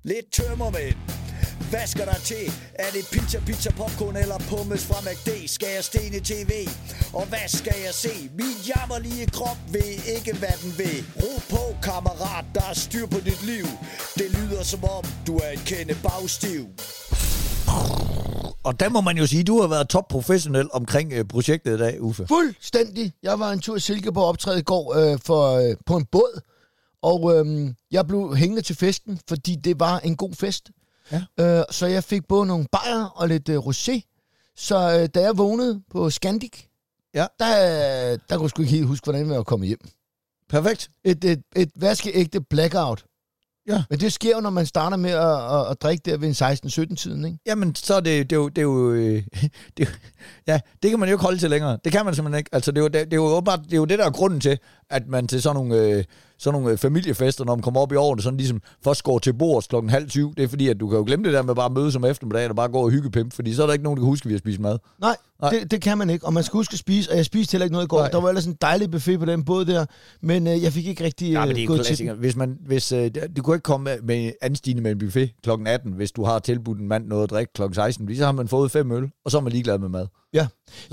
Lidt tømmermænd. Hvad skal der til? Er det pizza, popcorn eller pommes fra McD? Skal jeg stene tv? Og hvad skal jeg se? Min jammerlige krop ved ikke, hvad den vil. Ro på, kammerat, der er styr på dit liv. Det lyder som om, du er en kende bagstiv. Og der må man jo sige, du har været topprofessionel omkring projektet i dag, Uffe. Fuldstændig. Jeg var en tur i Silkeborg optræde i går på en båd, og jeg blev hængende til festen, fordi det var en god fest. Ja. Så jeg fik både nogle bajer og lidt rosé. Så da jeg vågnede på Scandic, der kunne jeg sgu ikke helt huske, hvordan jeg var kommet hjem. Perfekt. Et vaskeægte blackout. Ja. Men det sker jo, når man starter med at drikke der ved en 16-17-tiden, ikke? Jamen, så er det det kan man jo ikke holde til længere. Det kan man simpelthen ikke. Altså, det er jo det, der er grunden til, at man til sådan nogle familiefester, når man kommer op i årene, sådan ligesom først går til bords 19:30. Det er fordi, at du kan jo glemme det der med bare at mødes om eftermiddagen og bare gå og hyggepimp, fordi så er der ikke nogen, der kan huske, at vi har spist mad. Nej. Det kan man ikke, og man skal huske at spise, og jeg spiste heller ikke noget i går. Nej. Der var ellers en dejlig buffet på den båd der, men jeg fik ikke rigtig gået til den. Hvis du kunne ikke komme med anstigende med en buffet kl. 18, hvis du har tilbudt en mand noget at drikke kl. 16, så har man fået 5 øl, og så er man ligeglad med mad. Ja,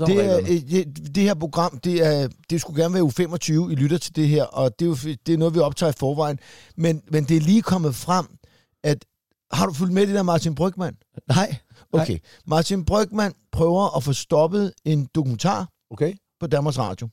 det her program, det skulle gerne være uge 25, I lytter til det her, og det er noget, vi optager i forvejen, men det er lige kommet frem, at har du fulgt med det der Martin Brygmann? Nej. Okay. Nej. Martin Brygmann prøver at få stoppet en dokumentar på Danmarks Radio.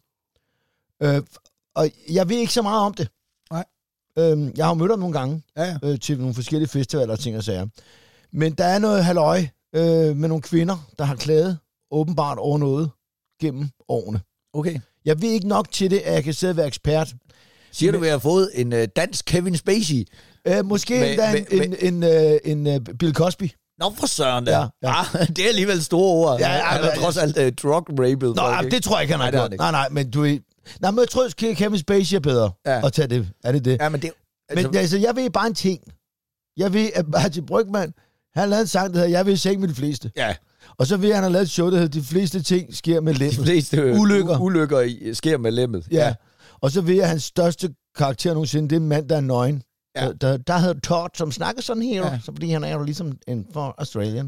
Og jeg ved ikke så meget om det. Nej. Jeg har mødt ham nogle gange til nogle forskellige festivaler og ting og sager. Men der er noget halløj med nogle kvinder, der har klaget åbenbart over noget gennem årene. Okay. Jeg ved ikke nok til det, at jeg kan sidde og være ekspert. Siger du, at vi har fået en dansk Kevin Spacey? Måske en Bill Cosby. Nå, for søren der. Ja. Det er alligevel store ord. Han er trods alt drug-rapet. Nå, det tror jeg ikke, han har gjort. Nej, men du er... Nej, men jeg tror, at Kevin Spacey er bedre at tage det. Er det det? Ja, men det... Men altså, jeg ved bare en ting. Jeg ved, at Martin Brygmann, han lavede en sang, der hedder Jeg vil sænke med de fleste. Ja. Og så ved han have lavet et show, der hedder De fleste ting sker med lemmet. De fleste ulykker sker med lemmet. Ja. Og så ved jeg, at hans største karakter nogensinde, det er en mand, der er nøgen. Ja. Der hedder Todd, som snakker sådan her, så fordi han er jo ligesom en for Australian.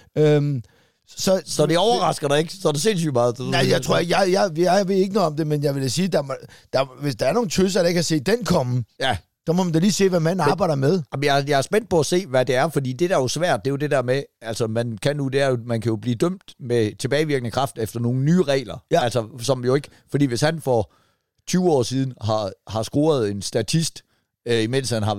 Så det overrasker dig ikke? Så er det sindssygt meget? Nej, jeg tror, jeg ved ikke noget om det, men jeg vil da sige, hvis der er nogle tøser, der ikke har set den komme, så må man da lige se, hvad man arbejder med. Jeg er spændt på at se, hvad det er, fordi det der er jo svært, det er jo det der med, altså man kan jo blive dømt med tilbagevirkende kraft efter nogle nye regler. Ja. Altså, som jo ikke, fordi hvis han for 20 år siden har scoret en statist, imens han har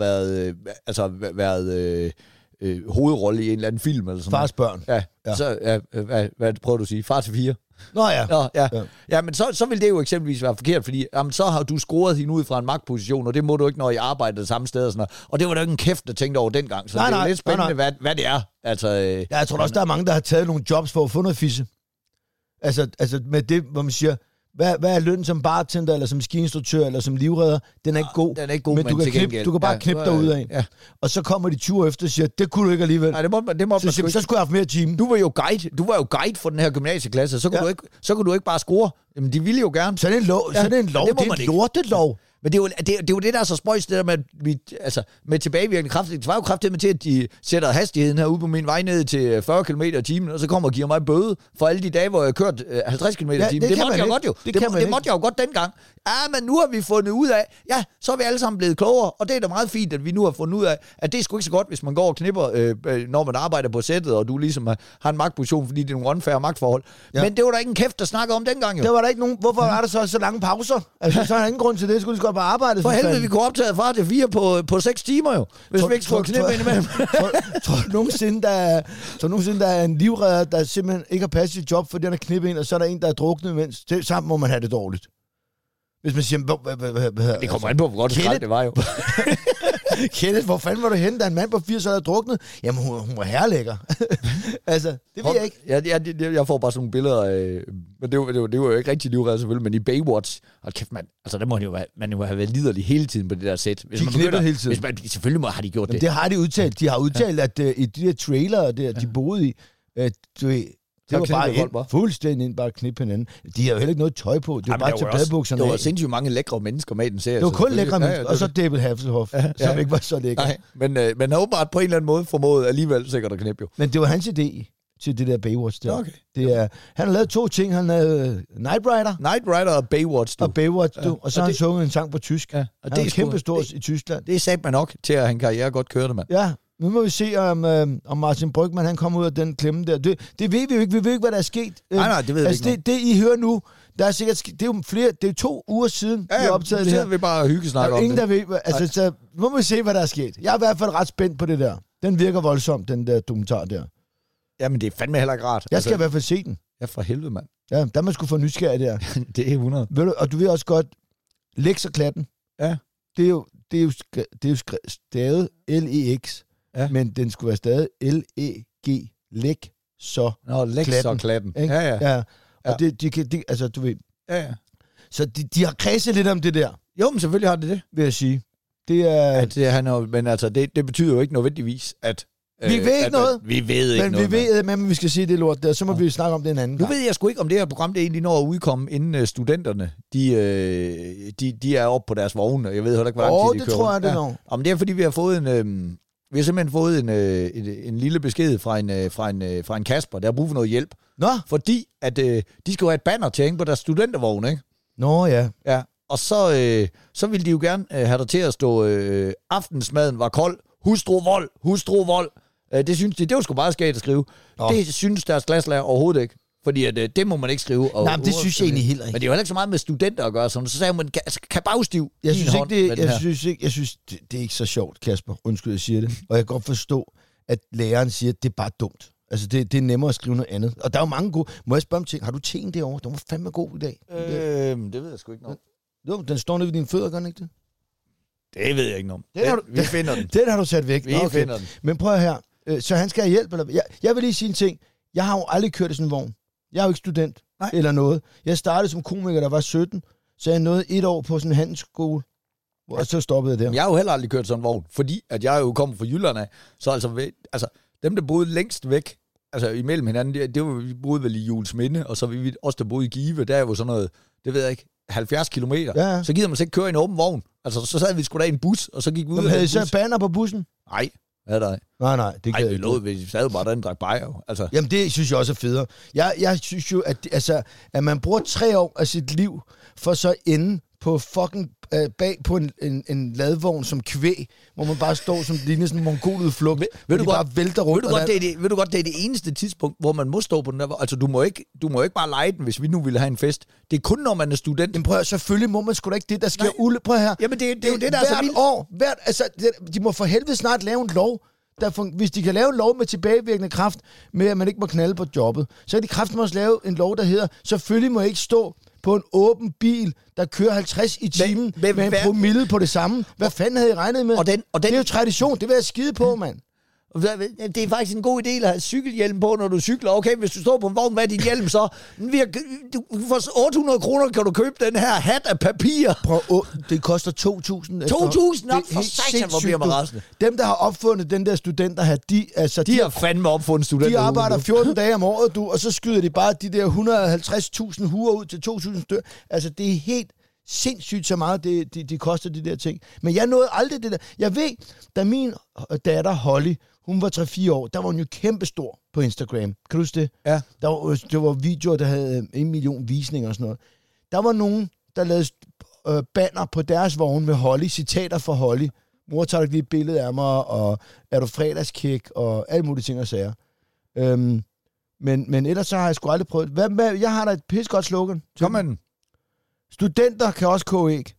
været hovedrolle i en eller anden film eller sådan Fars børn. Ja. Så hvad prøver du at sige? Far til 4. Nå ja. Ja, men så vil det jo eksempelvis være forkert, fordi så har du scoret hende ud fra en magtposition, og det må du ikke, når I arbejder det samme sted og sådan noget. Og det var der ikke en kæft, der tænkte over dengang. Så det er jo lidt spændende, hvad det er. Altså, jeg tror også, der er mange, der har taget nogle jobs for at få noget fisse. Altså med det, hvor man siger, hvad er lønnen som bartender, eller som skiinstruktør, eller som livredder? Den er ikke god. Den er ikke god, men du kan bare knippe dig ud af en. Ja. Og så kommer de 20 efter og siger, det kunne du ikke alligevel. Nej, så skulle jeg have haft mere time. Du var jo guide for den her gymnasieklasse, så kunne du ikke bare score. Jamen, de ville jo gerne. Så er det en lov. Det er en lortelov. Men det er jo det, der er så spøjs, det der med tilbagevirkende kraft. Det var jo kraftigt med til, at de sætter hastigheden herude på min vej ned til 40 km i timen, og så kommer og giver mig bøde for alle de dage, hvor jeg har kørt 50 km i timen. Det måtte jeg jo godt jo. Det måtte jeg jo godt dengang. Men nu har vi fundet ud af, så er vi alle sammen blevet klogere, og det er da meget fint, at vi nu har fundet ud af, at det er sgu ikke så godt, hvis man går og knipper, når man arbejder på sættet, og du ligesom har en magtposition, fordi det er nogle unfair magtforhold. Ja. Men det var der ikke en kæft, der snakkede om dengang jo. Det var der ikke nogen. Hvorfor er der så lange pauser? Altså, så er der ingen grund til det. Skulle bare arbejde. For helvede, vi kunne optage fra til 4 på 6 timer jo, hvis vi ikke skulle knippe ind imellem. Tror du nogensinde, der er en livredder, der simpelthen ikke har passet sit job, fordi han har knippet ind, og så er der en, der er druknet imens. Sammen må man have det dårligt. Hvis man siger... Det kommer an på, hvor godt det var jo. Kenneth, hvor fanden var du henne, da en mand på 80 år havde druknet? Jamen, hun var herrelækker. Altså, det ved jeg ikke. Jeg får bare sådan nogle billeder af... Men det var jo ikke rigtig livredder selvfølgelig, men i Baywatch... Hold kæft, mand. Altså, der må man jo have været liderlig hele tiden på det der sæt. Hvis de knipper hele tiden. Selvfølgelig har de gjort det. Det har de udtalt. De har udtalt, at i de der trailer, de boede i... Det var bare fuldstændig bare knippe hinanden. De har jo heller ikke noget tøj på. Det var bare til badebukserne. Det var sindssygt mange lækre mennesker med i den serie. Det var kun lækre mennesker. Og så David Hasselhoff, som ikke var så lækker. Nej, men har åbenbart på en eller anden måde formået alligevel sikkert at knippe jo. Men det var hans idé til det der Baywatch der. Okay. Han har lavet 2 ting. Han lavede Knight Rider og Baywatch, du. Og så har han sunget en sang på tysk. Ja. Og det er kæmpe stort i Tyskland. Det er sat man nok til, at han karriere godt kørte, mand. Ja, nu må vi se, om Martin Brygmann, han kommer ud af den klemme der. Det ved vi jo ikke. Vi ved ikke, hvad der er sket. Nej, det ved vi ikke. Det, I hører nu, der er sikkert... Det er jo flere... Det er 2 uger siden, vi har optaget det her. Vi bare hyggesnakke om det. Der ingen, der ved... Altså, så må vi se, hvad der er sket. Jeg er i hvert fald ret spændt på det der. Den virker voldsomt, den der dokumentar der. Jamen, det er fandme heller ikke rart. Jeg skal i hvert fald se den. Ja, for helvede, mand. Ja, der man skulle få nysgerrig der. Det er 100. Ved du, og du ved også godt, Lex og Klatten. Ja. Det er jo stavet L-E-X. Ja. Men den skulle være stadig L-E-G. Lex så Lex og Klatten. Ja. Og det altså, du ved. Ja. Så de har kredset lidt om det der. Jo, men selvfølgelig har det. Vil jeg sige. Det er... men altså, det betyder jo ikke nødvendigvis, at... Vi ved ikke noget. Vi ved ikke noget. Men vi ved, men vi skal sige det lort der, så må vi snakke om det en anden gang. Nu ved jeg sgu ikke, om det her program det egentlig når at udkomme, inden studenterne, de er oppe på deres vogne, og jeg ved heller ikke, hvor lang tid de kører. Det tror jeg, det når. Om det er, fordi vi har fået vi har simpelthen fået en lille besked fra en Kasper, der har brug for noget hjælp. Nå. Fordi, at de skal jo have et banner til at hænge på deres studentervogne, ikke? Nå, ja. Ja, og så ville de jo gerne have der til at stå, aftensmaden var kold, hustru vold. Det synes de, det var sgu bare skægt at skrive. Det synes deres klasselærer overhovedet ikke. Fordi at, det må man ikke skrive. Nej, men det synes jeg egentlig heller ikke. Men det er jo heller ikke så meget med studenter at gøre sådan. Så sagde man, kan bagstiv. Jeg synes, det er ikke så sjovt, Kasper. Undskyld, jeg siger det. Og jeg kan godt forstå, at læreren siger, at det er bare dumt. Altså, det er nemmere at skrive noget andet. Og der er jo mange gode... Må jeg spørge om ting? Har du teen derovre? Den var fandme god i dag. Det ved jeg sgu ikke noget. Jo, den står nede ved dine fødder, gør den ikke det? Det ved jeg ikke noget om. Vi finder den. Den har du sat væk. Vi finder den. Men prøv her. Så han skal have hjælp? Eller? Jeg vil lige sige en ting. Jeg har jo aldrig kørt i sådan en vogn. Jeg er jo ikke student eller noget. Jeg startede som komiker, der var 17. Så jeg nåede 1 år på sådan en handelsskole. Og så stoppede jeg der. Jeg har jo heller aldrig kørt sådan en vogn. Fordi at jeg jo kommer fra Jylland af. Så altså dem, der boede længst væk, altså imellem hinanden, det var vi boede vel i Juelsminde. Og så vi også der boede i Give. Der er jo sådan noget, det ved jeg ikke, 70 kilometer. Ja. Så gider man sig ikke køre i en åben vogn. Altså, så sad vi sgu da i en bus, og så gik vi ud af havde I så banner på bussen? Nej, hvad er der? Nej, det kan jeg ikke. Vi sad jo bare der og drak bajer. Altså. Jamen, det synes jeg også er federe. Jeg synes jo, at man bruger 3 år af sit liv, for så ende på fucking bag på en ladvogn som kvæg, hvor man bare står som ligner sådan en mongoludflugt, hvor de bare vælter rundt. Ved du godt, det er det eneste tidspunkt, hvor man må stå på den der. Altså, du må ikke bare lege den, hvis vi nu ville have en fest. Det er kun, når man er student. Men prøv at, selvfølgelig må man sgu da ikke det, der sker. Prøv her. Jamen, det er jo det, der er så vildt. År, de må for helvede snart lave en lov, hvis de kan lave en lov med tilbagevirkende kraft, med at man ikke må knalde på jobbet, så kan de kraftigt også lave en lov, der hedder, selvfølgelig må jeg ikke stå på en åben bil, der kører 50 i timen med en promille på det samme. Hvad fanden havde I regnet med? Det er jo tradition. Det vil jeg skide på, mand. Det er faktisk en god idé at have cykelhjelm på, når du cykler. Okay, hvis du står på en vogn, hvad er din hjelm så? For 800 kroner kan du købe den her hat af papir. Det koster 2.000. 2.000 op for satan, hvor bliver man rasende. Dem, der har opfundet den der studenterhat, de har fandme opfundet studenter. De arbejder 14 dage om året, og så skyder de bare de der 150.000 huer ud til 2.000 stykker. Altså, det er helt sindssygt så meget, de koster de der ting. Men jeg nåede aldrig det der. Jeg ved, da min datter Holly, hun var 3-4 år, der var hun jo kæmpestor på Instagram. Kan du huske det? Ja. Der var videoer, der havde 1 million visninger og sådan noget. Der var nogen, der lavede banner på deres vogn med Holly, citater fra Holly. Mor, tager lige et billede af mig, og er du fredagskæk, og alle mulige ting og sager. Men ellers så har jeg sgu aldrig prøvet. Jeg har da et pissegodt slogan. Kom med den. Studenter kan også koge æg.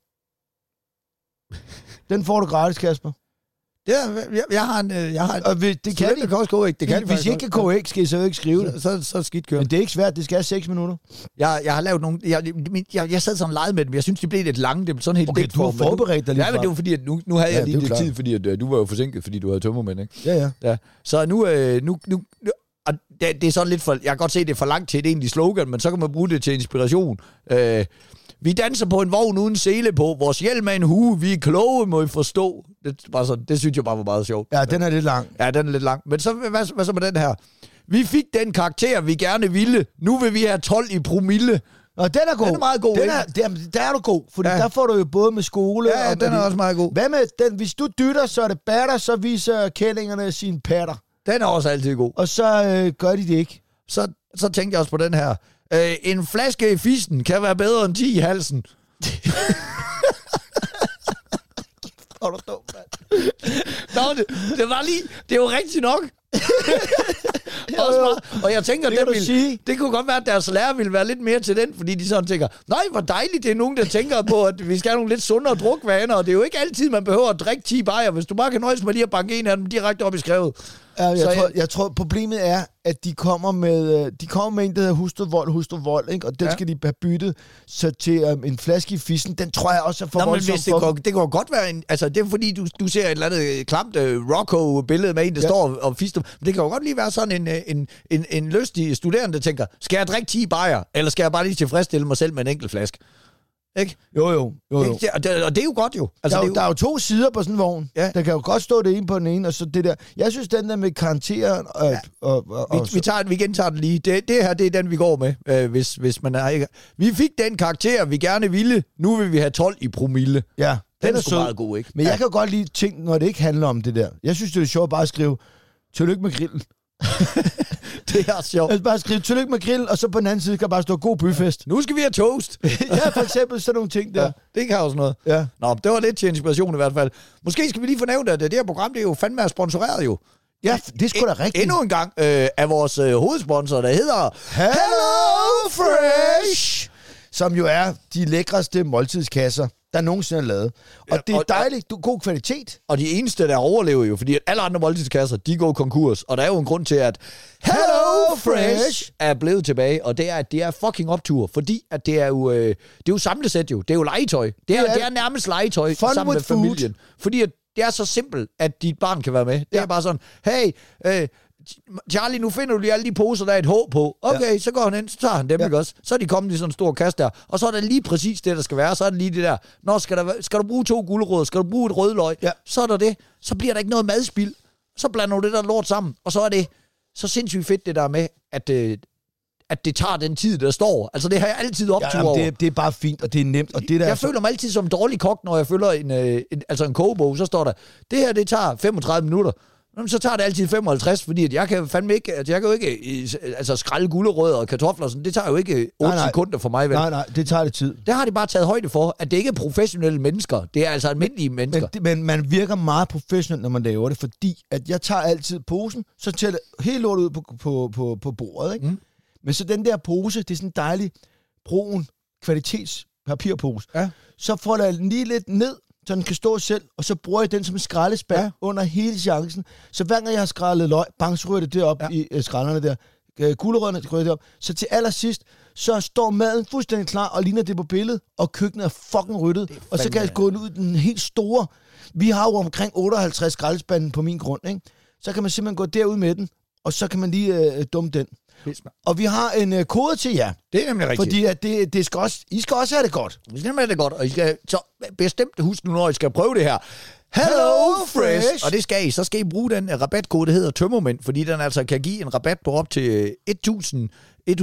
Den får du gratis, Kasper. Ja, jeg har det kan de også koge æg. Det kan hvis I ikke kan koge æg, skal I så ikke skrive det. Så skidt kørt. Men det er ikke svært, det skal have 6 minutter. Jeg har lavet nogle... Jeg sad sådan og legede med dem. Jeg synes, de blev lidt lange. Det blev sådan helt okay, du har forberedt dig lige. Ja, men det var fordi, at nu havde jeg lige lidt tid, fordi at, du var jo forsinket, fordi du havde tømmermænd, ikke? Ja. Så nu og det er sådan lidt for... Jeg kan godt se, det er for langt til et egentlig slogan, men så kan man bruge det til inspiration. Vi danser på en vogn uden sele på. Vores hjelm er en hue. Vi er kloge, må I forstå. Det synes jeg bare var meget sjovt. Ja, den er lidt lang. Ja, den er lidt lang. Men så, hvad så med den her? Vi fik den karakter, vi gerne ville. Nu vil vi have 12 i promille. Og den er god. Den er meget god, der er du god, fordi der får du jo både med skole... Ja, den er også meget god. Hvad med den? Hvis du dytter, så er det batter, så viser kællingerne sine patter. Den er også altid god. Og så gør de det ikke. Så tænkte jeg også på den her. En flaske i fissen kan være bedre end 10 i halsen. Hvor er du dum, mand. Nå, det var lige... Det er jo rigtigt nok. Og jeg tænker, det kunne godt være, at deres lærer ville være lidt mere til den, fordi de sådan tænker, nej, hvor dejligt, det er nogen, der tænker på, at vi skal have nogle lidt sundere drukvaner, og det er jo ikke altid, man behøver at drikke 10 bajer, hvis du bare kan nøjes med lige at banke en af dem direkte op i skrevet. Jeg tror, problemet er, at de kommer med en, der hedder hustru vold, ikke? Og den skal de have byttet så til en flaske i fissen. Den tror jeg også er for voldsomt. Det kan godt være det er fordi, du ser et eller andet klamt Rocco-billede med en, der står og fister. Men det kan jo godt lige være sådan en lystig studerende, der tænker, skal jeg drikke 10 bajer, eller skal jeg bare lige tilfredsstille mig selv med en enkelt flaske? Ikke? Jo. Og det er jo godt jo. Der er jo 2 sider på sådan en vogn. Ja. Der kan jo godt stå det ene på den ene, og så det der. Jeg synes, den der med karakteren... Vi gentager den lige. Det her, det er den, vi går med, hvis man er ikke... Vi fik den karakter, vi gerne ville. Nu vil vi have 12 i promille. Ja, den er sgu meget god, ikke? Men jeg kan godt lide ting, når det ikke handler om det der. Jeg synes, det er sjovt bare at skrive, tillykke med grillen. Det er sjovt. Altså bare skrive, tillykke med grillen, og så på den anden side kan bare stå god byfest. Nu skal vi have toast. Ja, for eksempel sådan nogle ting der. Ja, det kan også noget. Ja. Nå, det var lidt til inspiration i hvert fald. Måske skal vi lige fornævne, at det her program, det er jo fandme sponsoreret jo. Ja, det er sgu da rigtigt. Endnu en gang af vores hovedsponsor, der hedder Hello Fresh, som jo er de lækreste måltidskasser, der nogensinde er lavet. Og det er dejligt, god kvalitet. Og de eneste, der overlever jo, fordi alle andre måltidskasser, de går konkurs. Og der er jo en grund til, at Hello Fresh er blevet tilbage, og det er, at det er fucking optur, fordi at det er jo samlesæt jo. Det er jo legetøj. Det er nærmest legetøj sammen med familien. Fordi at det er så simpelt, at dit barn kan være med. Det er bare sådan, hey, Charlie, nu finder du lige alle de poser, der er et H på. Okay, så går han ind, så tager han dem, ikke også? Så er de kommet i sådan en stor kasse der. Og så er der lige præcis det, der skal være. Så er det lige det der. Nå, skal du bruge 2 gulerødder? Skal du bruge et rødløg? Ja. Så er der det. Så bliver der ikke noget madspild. Så blander du det der lort sammen. Og så er det så sindssygt fedt, det der med, at det tager den tid, der står. Altså, det har jeg altid optur over. Det er bare fint, og det er nemt. Og det der jeg føler mig altid som en dårlig kok, når jeg følger en kogebog. Så står der, det her, det tager 35 minutter. Så tager det altid 55, fordi at jeg kan fandme ikke, jeg kan jo ikke skralde gulerødder og kartofler og sådan. Det tager jo ikke 8 sekunder for mig. Vel? Nej, det tager det tid. Der har de bare taget højde for, at det ikke er professionelle mennesker. Det er altså almindelige mennesker. Men man virker meget professionelt, når man laver det, fordi at jeg tager altid posen, så tæller helt lort ud på bordet, ikke? Men så den der pose, det er sådan en dejlig brun kvalitetspapirpose. Ja. Så får jeg den lige lidt ned, så den kan stå selv, og så bruger jeg den som en skraldespand under hele chancen. Så hver gang jeg har skrællet løg, så ryger det derop i skralderne der. Gulerødderne ryger det op. Så til allersidst, så står maden fuldstændig klar, og ligner det på billedet, og køkkenet er fucking ryddet. Og så kan jeg gå ud i den helt store. Vi har jo omkring 58 skraldespanden på min grund, ikke? Så kan man simpelthen gå derud med den, og så kan man lige dumme den. Og vi har en kode til jer. Det er nemlig rigtigt. Fordi at det skal også, I skal også have det godt. I skal have det godt, og I skal så bestemt huske nu, når I skal prøve det her. Hello Fresh! Og det skal I. Så skal I bruge den rabatkode, der hedder Tømmermænd, fordi den altså kan give en rabat på op til 1.199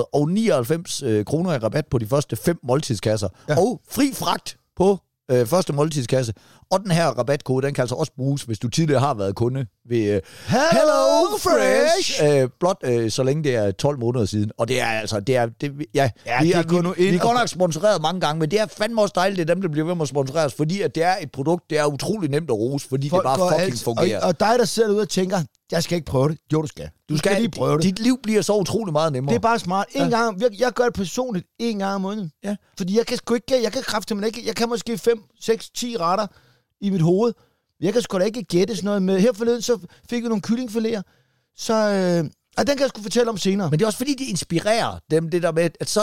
kroner i rabat på de første 5 måltidskasser. Ja. Og fri fragt på første måltidskasse. Og den her rabatkode, den kan altså også bruges, hvis du tidligere har været kunde ved Hello Fresh. Blot så længe det er 12 måneder siden. Og det er altså, vi er godt nok sponsoreret mange gange, men det er fandme også dejligt, det er dem, der bliver ved med at sponsoreres, fordi at det er et produkt, det er utrolig nemt at rose, fordi det bare fucking fungerer. Og dig, der sidder derude og tænker, jeg skal ikke prøve det. Jo, du skal. Du skal lige prøve det. Dit liv bliver så utrolig meget nemmere. Det er bare smart. Jeg gør det personligt 1 gang om måneden. Ja. Fordi jeg kan kraftedeme ikke, jeg kan måske 5, 6, 10 retter i mit hoved. Jeg kan sgu da ikke gætte sådan noget med. Her forleden, så fik vi nogle kyllingfiléer. Så den kan jeg sgu fortælle om senere. Men det er også fordi, det inspirerer dem, det der med, at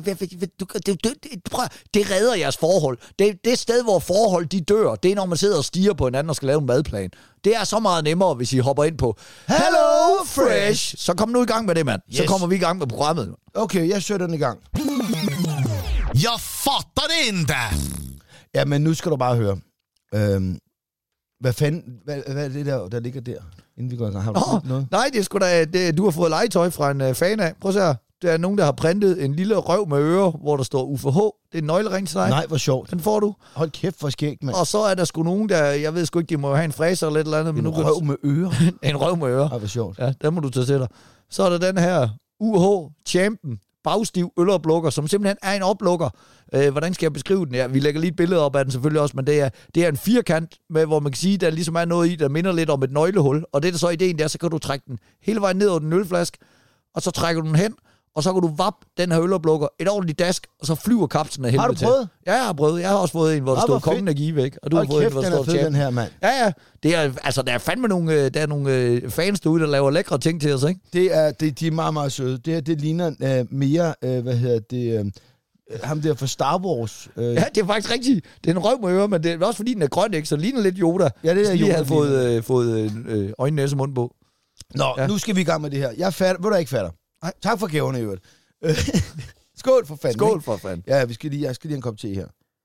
det redder jeres forhold. Det sted, hvor forhold de dør, det er, når man sidder og stiger på hinanden og skal lave en madplan. Det er så meget nemmere, hvis I hopper ind på Hello Fresh. Så kom nu i gang med det, mand. Yes. Så kommer vi i gang med programmet. Okay, jeg sætter den i gang. Jeg fatter det inte! Ja, men nu skal du bare høre. Hvad fanden... Hvad er det der ligger der? inden vi går i gang? Har du noget? Nej, det er sgu da... du har fået legetøj fra en fan af. Prøv at se her. Der er nogen, der har printet en lille røv med ører, hvor der står UFH. Det er en nøglering til dig. Nej, hvor sjovt. Den får du. Hold kæft, hvor skægt, mand. Og så er der sgu nogen, der... Jeg ved sgu ikke, de må have en fræser eller et eller andet. En røv med ører? En røv med ører. Ej, hvor sjovt. Ja, den må du tage til dig. Så er der den her UH Champion bagstiv øloplukker, som simpelthen er en oplukker. Hvordan skal jeg beskrive den? Ja, vi lægger lige et billede op af den selvfølgelig også, men det er en firkant, med, hvor man kan sige, der ligesom er noget i, der minder lidt om et nøglehul. Og det er der så ideen der, så kan du trække den hele vejen ned over den ølflaske, og så trækker du den hen, og så kan du vappe den her øloplukker et ordentligt dask, og så flyver kapslen af helvede til. Har du prøvet? Ja, jeg har prøvet. Jeg har også fået en, hvor der stod kongen af Give, ikke? Og du har fået en, hvor der står Champion. Den her, mand. Ja. Det er, altså, der er fandme nogle fans derude, der laver lækre ting til os, ikke? De er meget, meget søde. Det ligner mere, ham der fra Star Wars. Ja, det er faktisk rigtigt. Det er en røv med ører, men det er også fordi, den er grøn, ikke? Så det ligner lidt Yoda. Ja, det er Yoda. Havde fået øjne, næse og mund på. Nå, ja. Nu skal vi i gang med det her. Jeg fatter. Ved du ikke fatter? Nej. Tak for gaverne, i øvrigt. Skål for fanden. Skål for fanden. Ja, jeg skal lige en kop te her.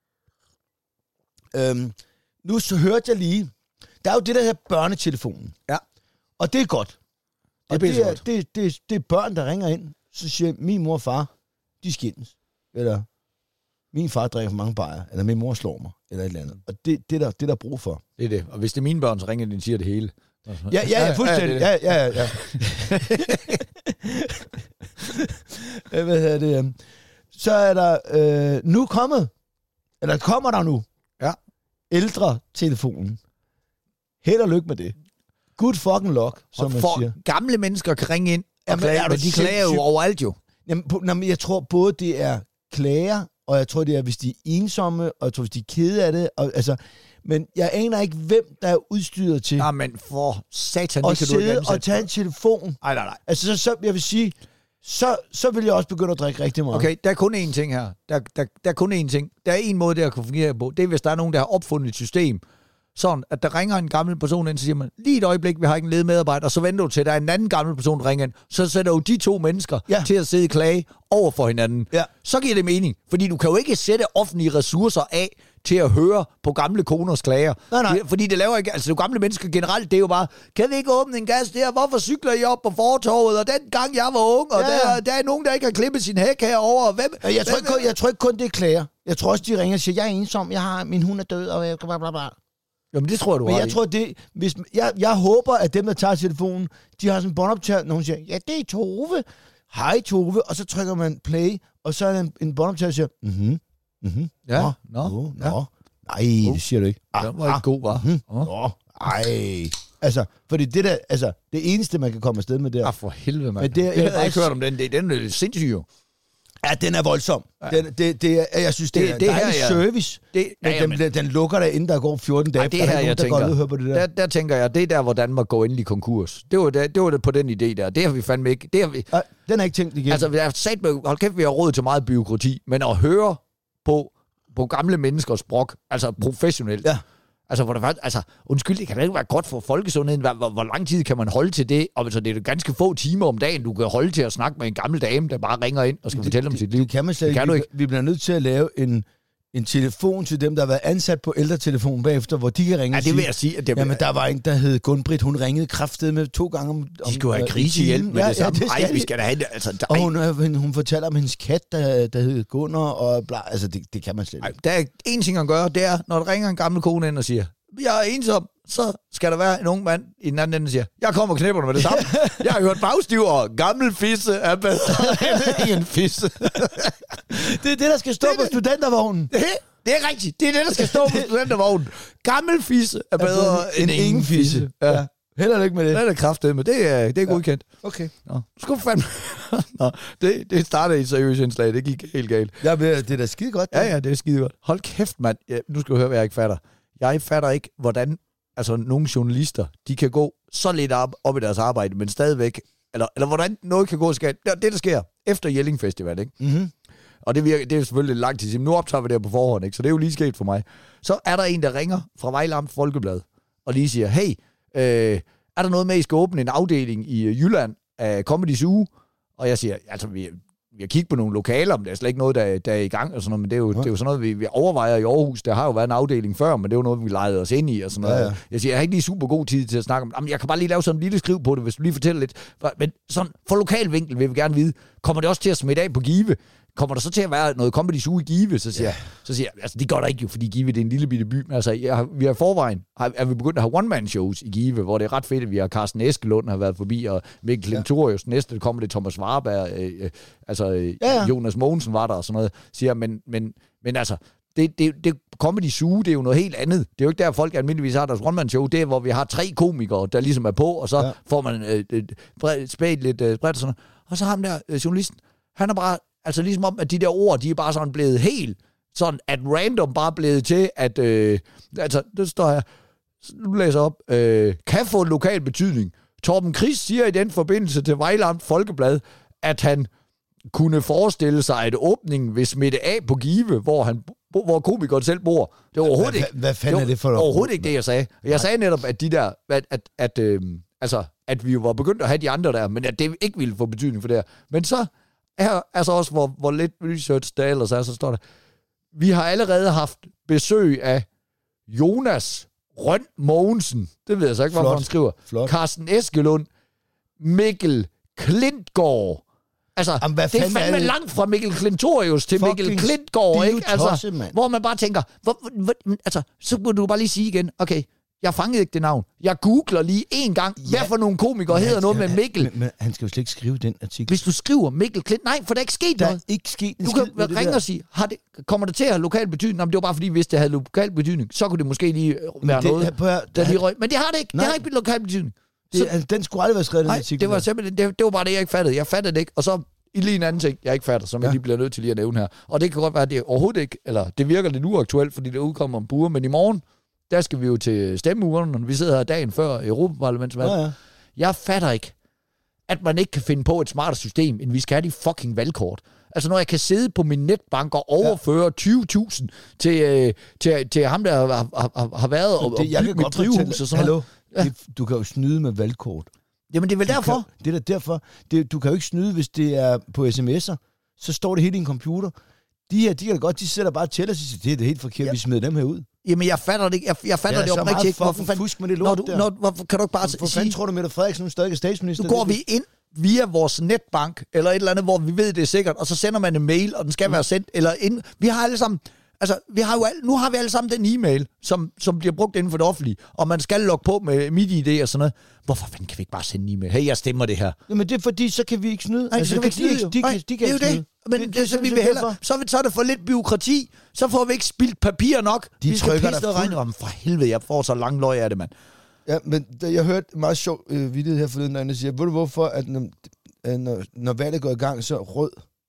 Nu så hørte jeg lige, der er jo det der her børnetelefonen. Ja. Og det er godt. Det er børn, der ringer ind, så siger min mor og far, de skændes. Eller min far drikker for mange bajer, eller min mor slår mig, eller et eller andet. Og det er der brug for. Det er det. Og hvis det er mine børn, så ringer de og siger det hele. Ja, fuldstændig. Ja. Hvad hedder det? Så er der nu kommet, eller kommer der nu, ældre-telefonen. Held og lykke med det. Good fucking luck, som man siger. Gamle mennesker kan ringe ind og klage, men de klager jo overalt jo. Jamen, jeg tror både det er klager, og jeg tror det er, hvis de er ensomme, og jeg tror, hvis de er kede af det. Og, altså, men jeg aner ikke, hvem der er udstyret til. Nej, men for satan, og sidde og tage en telefon. Nej. Altså, så jeg vil sige, så vil jeg også begynde at drikke rigtig meget. Okay, der er kun én ting her. Der er kun én ting. Der er en måde, der kan fungere på. Det er, hvis der er nogen, der har opfundet et system, sådan, at der ringer en gammel person ind, så siger man, lige et øjeblik, vi har ikke en ledemedarbejder, og så venter du til, at der er en anden gammel person, der ringer ind. Så sætter du de to mennesker til at sidde og klage over for hinanden. Ja. Så giver det mening, fordi du kan jo ikke sætte offentlige ressourcer af til at høre på gamle koners klager. Nej. Fordi det laver ikke, altså de gamle mennesker generelt, det er jo bare, kan vi ikke åbne en gas der? Hvorfor cykler I op på fortorvet? Og den gang jeg var ung, og der er nogen, der ikke har klippet sin hæk herovre. Jeg tror ikke kun det er klager. Jeg tror også, de ringer og siger, jeg er ensom, min hund er død, og jeg bla. Jamen, det tror jeg, du har. Men jeg tror, jeg håber, at dem, der tager telefonen, de har sådan en båndoptager, når hun siger, ja, det er Tove. Hej, Tove. Og så trykker man play, og så er der en båndoptager, der siger, Ja, nå. Nej, det siger du ikke. Den var ikke god, hva'? Ej. Altså, fordi det der, altså, det eneste, man kan komme afsted med der. For helvede, mand. Jeg har ikke hørt om den. Den er sindssyg jo. Ja, den er voldsom. Jeg synes, det er dejlig service. Den lukker der, inden der går 14 dage. Det her, jeg tænker. Der tænker jeg, det er der, hvor Danmark går endelig konkurs. Det var det på den idé der. Det har vi fandme ikke. Den er ikke tænkt igen. Altså, hold kæft, vi har råd til meget byråkrati, men at høre på gamle menneskers sprog, altså professionelt. Ja. Altså, hvor der faktisk, undskyld, det kan da ikke være godt for folkesundheden. Hvor lang tid kan man holde til det? Og altså, det er jo ganske få timer om dagen, du kan holde til at snakke med en gammel dame, der bare ringer ind og skal fortælle om sit liv. Det kan man slet ikke. Vi bliver nødt til at lave en telefon til dem, der har været ansat på ældretelefonen bagefter, hvor de kan ringe og sige... Ja, det vil jeg sige. Jamen, der var en, der hed Gun-Britt, hun ringede kraftedeme 2 gange om... De skulle have krisehjælp med det samme. Nej, vi skal da have det. Altså, og hun fortæller om hendes kat, der hed Gunnar, og bla. Altså, det kan man slet ikke. Der er én ting at gøre, det er, når der ringer en gammel kone ind og siger, jeg er ensom, så skal der være en ung mand i den anden ende, der siger, jeg kommer og knæpper med det samme. Jeg har hørt bagstiv, og gammel fisse er bedre end ingen fisse. Det er det, der skal stå på studentervognen. Det er rigtigt. Det er det, der skal stå på studentervognen. Gammel fisse er bedre end ingen fisse. Ja. Held og lykke med det. Det er kraftedeme. Det er godkendt. Okay. Nå, sgu fandme. Nå, det startede i et seriøst indslag. Det gik helt galt. Ja, det er da skide godt. Ja, det er skide godt. Hold kæft, mand. Ja, nu skal du høre, hvad jeg ikke fatter. Jeg fatter ikke, hvordan nogle journalister, de kan gå så lidt op i deres arbejde, men stadigvæk, eller hvordan noget kan gå skært. Det der sker efter Jelling Festival, ikke? Mm-hmm. Og det er selvfølgelig lang tid siden. Nu optager vi det på forhånd, ikke? Så det er jo lige sket for mig. Så er der en, der ringer fra Vejle Amt Folkeblad, og lige siger, hey, er der noget med, I skal åbne en afdeling i Jylland af Comedy Zoo? Og jeg siger, altså, har kigget på nogle lokaler, men det er slet ikke noget, der er i gang og sådan noget, men det er jo sådan noget, vi overvejer i Aarhus. Der har jo været en afdeling før, men det er jo noget, vi lejede os ind i og sådan noget. Ja. Jeg siger, jeg har ikke lige super god tid til at snakke om, jeg kan bare lige lave sådan en lille skriv på det, hvis du lige fortæller lidt. Men sådan, for lokal vinkel vil vi gerne vide, kommer det også til at smitte af på Give? Kommer der så til at være noget comedy zoo i Give? Så siger jeg, altså det gør der ikke jo, fordi Give det er en lille bitte by. Men altså, vi har i forvejen, er vi begyndt at have one-man-shows i Give, hvor det er ret fedt, at vi har Carsten Eskelund har været forbi, og Mikkel Klintorius, næste kommer det Thomas Warberg, Jonas Mogensen var der og sådan noget, siger, men altså, det comedy zoo, det er jo noget helt andet. Det er jo ikke der, folk almindeligvis har deres one-man-show. Det er, hvor vi har 3 komikere, der ligesom er på, og så får man spædt lidt bredt og sådan noget. Og så ham der, journalisten, han er bare, altså ligesom om, at de der ord, de er bare sådan blevet helt, sådan at random bare blevet til, at, altså, det står her, nu læser jeg op, kan få en lokal betydning. Torben Chris siger i den forbindelse til Vejle Amt Folkeblad, at han kunne forestille sig, at åbningen vil smitte af på Give, hvor komikeren selv bor. Det var overhovedet ikke. Hvad fanden er det for noget? Overhovedet ikke det, jeg sagde. Jeg sagde netop, at de der, at vi jo var begyndt at have de andre der, men at det ikke ville få betydning for det her. Men så er altså også, hvor lidt research der ellers er, så står der, vi har allerede haft besøg af Jonas Røn Mogensen, det ved jeg så ikke, hvorfor han skriver, Carsten Eskelund, Mikkel Klintgaard. Altså, jamen, det er fandme langt fra Mikkel Klintorius til Mikkel Klintgaard, ikke? Altså, tosse, hvor man bare tænker, altså, så må du bare lige sige igen, okay, jeg fangede ikke det navn. Jeg googler lige en gang, hvad for nogle komikere hedder noget med Mikkel. Men han skal jo slet ikke skrive den artikel. Hvis du skriver Mikkel Klint, nej, for der er ikke sket noget. Der er ikke sket du kan ringe og sige, kommer det til at have lokal betydning? Jamen, det var bare fordi, hvis det havde lokal betydning, så kunne det måske lige være noget, der lige røg. Men det har det ikke. Det har ikke lokal betydning. Den skulle aldrig være skrevet, den artikel. Det var simpelthen, det var bare det, jeg ikke fattede. Jeg fattede det ikke. Og så lige en anden ting, jeg ikke fatter, som jeg lige bliver nødt til lige at nævne her. Og det kan godt være, at det overhovedet ikke, eller det virker lidt uaktuelt, fordi det udkommer om buer, men i morgen, der skal vi jo til stemmeugerne, når vi sidder her dagen før Europaparlamentsvalget. Ja. Jeg fatter ikke, at man ikke kan finde på et smartere system, end vi skal have de fucking valgkort. Altså når jeg kan sidde på min netbank og overføre 20.000 til ham, der har været og bygge mit drivhus og sådan noget. Hallo, du kan jo snyde med valgkort. Jamen det er vel derfor. Det er derfor. Du kan jo ikke snyde, hvis det er på sms'er. Så står det helt i en computer. De kan godt, de sætter bare til og siger, det er helt forkert, vi smider dem her ud. Jamen, jeg fatter det ikke. Jeg fatter det oprigtigt ikke. Hvorfor fusk med det lort der? Hvorfor kan du ikke bare sige... Hvorfor tror du, Mette Frederiksen nu stadig er statsminister? Nu går vi ind via vores netbank, eller et eller andet, hvor vi ved, det er sikkert, og så sender man en mail, og den skal være sendt, eller ind... Vi har alle sammen... Altså, nu har vi alle sammen den e-mail, som bliver brugt inden for det offentlige, og man skal logge på med MitID og sådan noget. Hvorfor fanden kan vi ikke bare sende en e-mail? Hey, jeg stemmer det her. Jamen, det er fordi, så kan vi ikke snyde. Nej, altså, de kan ikke snyde. Men det, så vi vil hellere. Så er det for lidt byråkrati. Så får vi ikke spildt papir nok. Vi trykker der om for helvede, jeg får så lang løg af det, mand. Ja, men jeg hørte en meget sjov video her forleden, der siger, ved du hvorfor, at når valget går i gang, så rød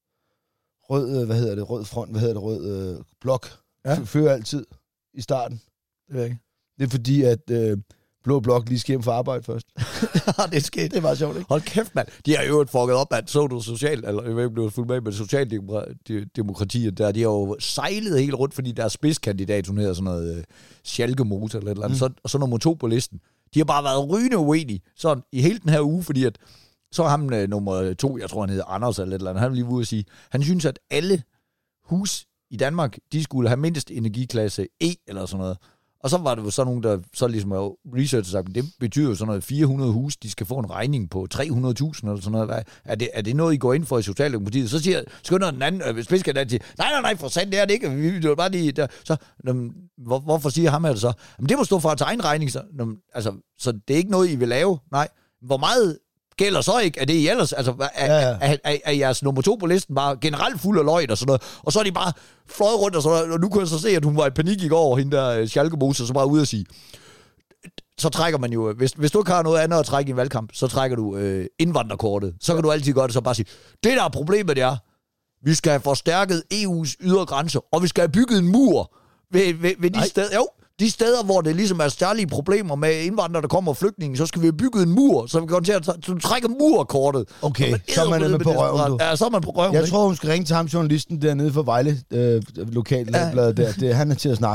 front, rød blok, fører altid i starten. Det er ikke. Det er fordi, at blå blok lige skal hjem for arbejde først. Det er sket. Det er meget sjovt, ikke? Hold kæft, mand. De har jo fucket op, at så du jeg ved ikke, blev fuldt med socialdemokratiet der. De har jo sejlet helt rundt, fordi deres spidskandidat, hun hedder sådan noget Schalke-motor eller et eller andet, så nummer 2 på listen. De har bare været rygende uenige sådan i hele den her uge, fordi at så ham nummer 2, jeg tror han hedder Anders eller et eller andet, han var lige ude at sige, han synes, at alle hus i Danmark, de skulle have mindst energiklasse E eller sådan noget. Og så var det jo sådan nogen, der så ligesom research sagt, det betyder jo sådan noget 400 hus, de skal få en regning på 300.000 eller sådan noget. Er det noget, I går ind for i Socialdemokratiet? Så skynder den anden spidskandidat til, nej, for sandt, det er det ikke. Vi vil bare lige der. Så, hvorfor siger ham det så? Men det må stå for hans egen regning. Så det er ikke noget, I vil lave? Nej. Hvor meget gælder så ikke, at det I ellers, altså er jeres nummer 2 på listen bare generelt fuld af løgn og sådan noget, og så er de bare fløjet rundt og sådan noget, og nu kunne jeg så se, at hun var i panik i går, hende der Schalke-motor, så bare ude at sige, så trækker man jo, hvis du ikke har noget andet at trække i en valgkamp, så trækker du indvandrerkortet, så kan du altid gøre det, så bare sige, det der er problemet, det er, vi skal have forstærket EU's ydre grænser, og vi skal have bygget en mur ved de steder, jo, de steder, hvor det ligesom er særlige problemer med indvandrere, der kommer og flygtninge, så skal vi have bygget en mur, så vi kan til at trække murkortet. Okay, så er man med på røven, du. Ja, så er man på røven. Jeg tror, hun skal ringe til ham, journalisten dernede for Vejle, lokalbladet der. Han er til at snakke med.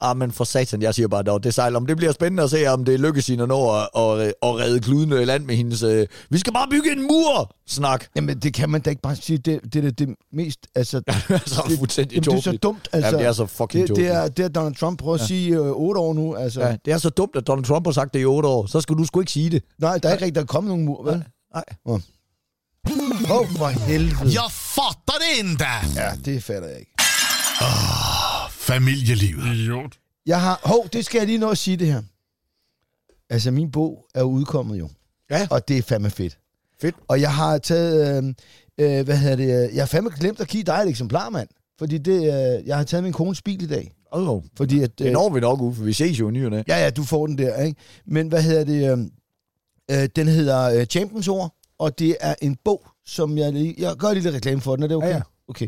men for satan, jeg siger bare, det sejler. Om det bliver spændende at se, om det lykkes hende at nå at redde kluden i land med hendes... vi skal bare bygge en mur! Snak. Jamen, det kan man da ikke bare sige. Det er det mest... Altså, det er så dumt. Altså, jamen, det er så fucking tåbeligt. Det er Donald Trump prøver at sige 8 år nu. Altså. Ja, det er så dumt, at Donald Trump har sagt det i 8 år. Så skal du sgu ikke sige det. Nej, der er ikke rigtig, der kommet nogen mur, vel? Nej. For helvede. Jag fattar det inte! Ja, det fatter jeg ikke. Familielivet. Idiot. Jeg har... det skal jeg lige nå at sige det her. Altså, min bog er udkommet jo. Ja. Og det er fandme fedt. Fedt. Og jeg har taget... jeg har fandme glemt at give dig et eksemplar, mand. Fordi jeg har taget min kones bil i dag. Fordi at... det når vi nok ud, for vi ses jo ny og næ. Ja, du får den der, ikke? Men den hedder Champions Ord, og det er en bog, som jeg gør lige lidt reklame for den, er det okay? Ja. Okay.